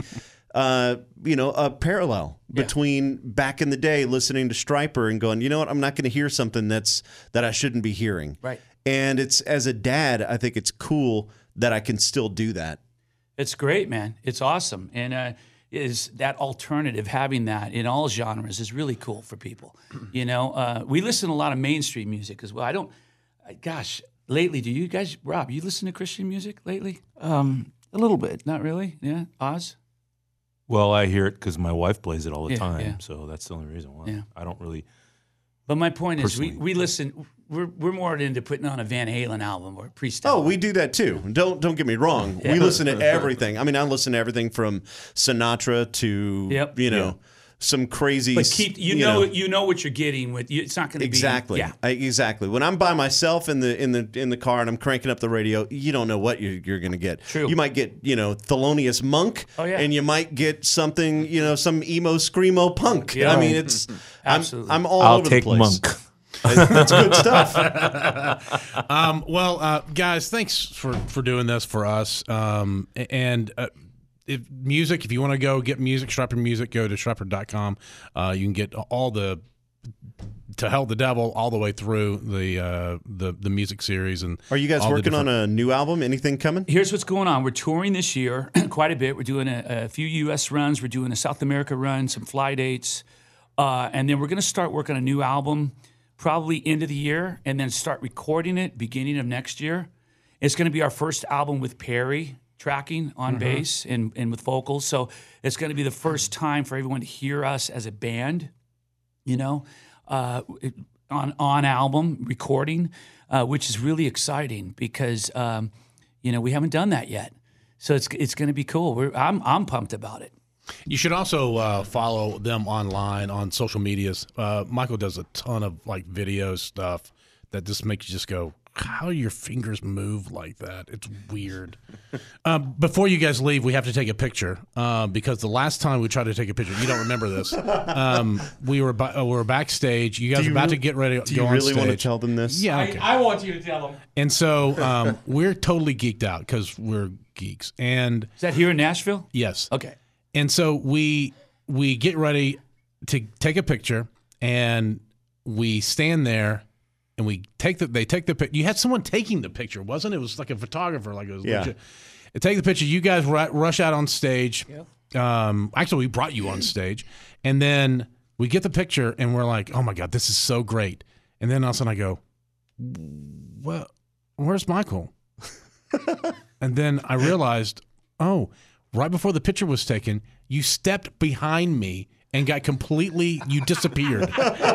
A parallel between back in the day listening to Stryper and going, you know what, I'm not going to hear something that I shouldn't be hearing. Right. And it's, as a dad, I think it's cool that I can still do that. It's great, man. It's awesome. And is that alternative, having that in all genres is really cool for people. We listen to a lot of mainstream music as well. Lately, do you guys, Rob, you listen to Christian music lately? A little bit. Not really? Yeah? Oz? Well, I hear it because my wife plays it all the time, yeah. so that's the only reason why. Yeah. I don't really. But my point is, Personally. we listen. We're more into putting on a Van Halen album or a Priest Oh, album. we do that too. Don't get me wrong. We listen to everything. I mean, I listen to everything from Sinatra to some crazy. But you know what you're getting with. It's not going to exactly. be Exactly. When I'm by myself in the car and I'm cranking up the radio, you don't know what you're going to get. True. You might get Thelonious Monk. Oh, yeah. And you might get something some emo screamo punk. Yeah. I mean, it's Absolutely. I'm all I'll over take the place. Monk. That's good stuff. Guys, thanks for doing this for us. If you want to go get music, Stryper Music, go to Stryper.com. You can get all the To Hell the Devil all the way through the music series. And are you guys working on a new album? Anything coming? Here's what's going on. We're touring this year quite a bit. We're doing a few U.S. runs. We're doing a South America run, some fly dates. And then we're going to start working on a new album probably end of the year and then start recording it beginning of next year. It's going to be our first album with Perry tracking on bass and with vocals. So it's going to be the first time for everyone to hear us as a band, on album recording, which is really exciting because, we haven't done that yet. So it's going to be cool. I'm pumped about it. you should also follow them online on social medias. Michael does a ton of video stuff that just makes you just go, how do your fingers move like that? It's weird. Before you guys leave, we have to take a picture because the last time we tried to take a picture, you don't remember this. We were backstage. You guys were about to get ready to go on stage. Do you really want to tell them this? Yeah, okay. I want you to tell them. And so we're totally geeked out because we're geeks. And Is that here in Nashville? yes. Okay. And so we get ready to take a picture, and we stand there. And they take the picture. You had someone taking the picture, wasn't it? It was like a photographer. Like it was legit. They take the picture. You guys rush out on stage. Yep. Actually, we brought you on stage. And then we get the picture, and we're like, oh, my God, this is so great. And then all of a sudden I go, well, where's Michael? And then I realized, right before the picture was taken, you stepped behind me and you disappeared.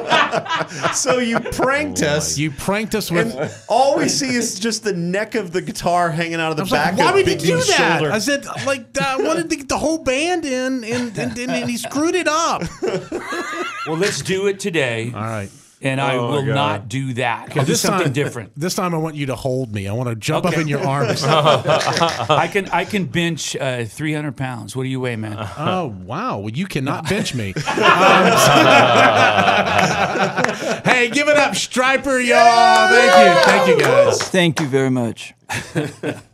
So you pranked us. You pranked us with. And all we see is just the neck of the guitar hanging out of the I was back like, why of would you Big do D's that? shoulder. I said, I wanted to get the whole band in, and he screwed it up. Well, let's do it today. All right. and I Oh, my will God. not do that. I'll do something different. This time I want you to hold me. I want to jump up in your arms. I can bench 300 pounds. What do you weigh, man? Oh, wow. Well, you cannot bench me. Hey, give it up, Striper, y'all. Thank you. Thank you, guys. Thank you very much.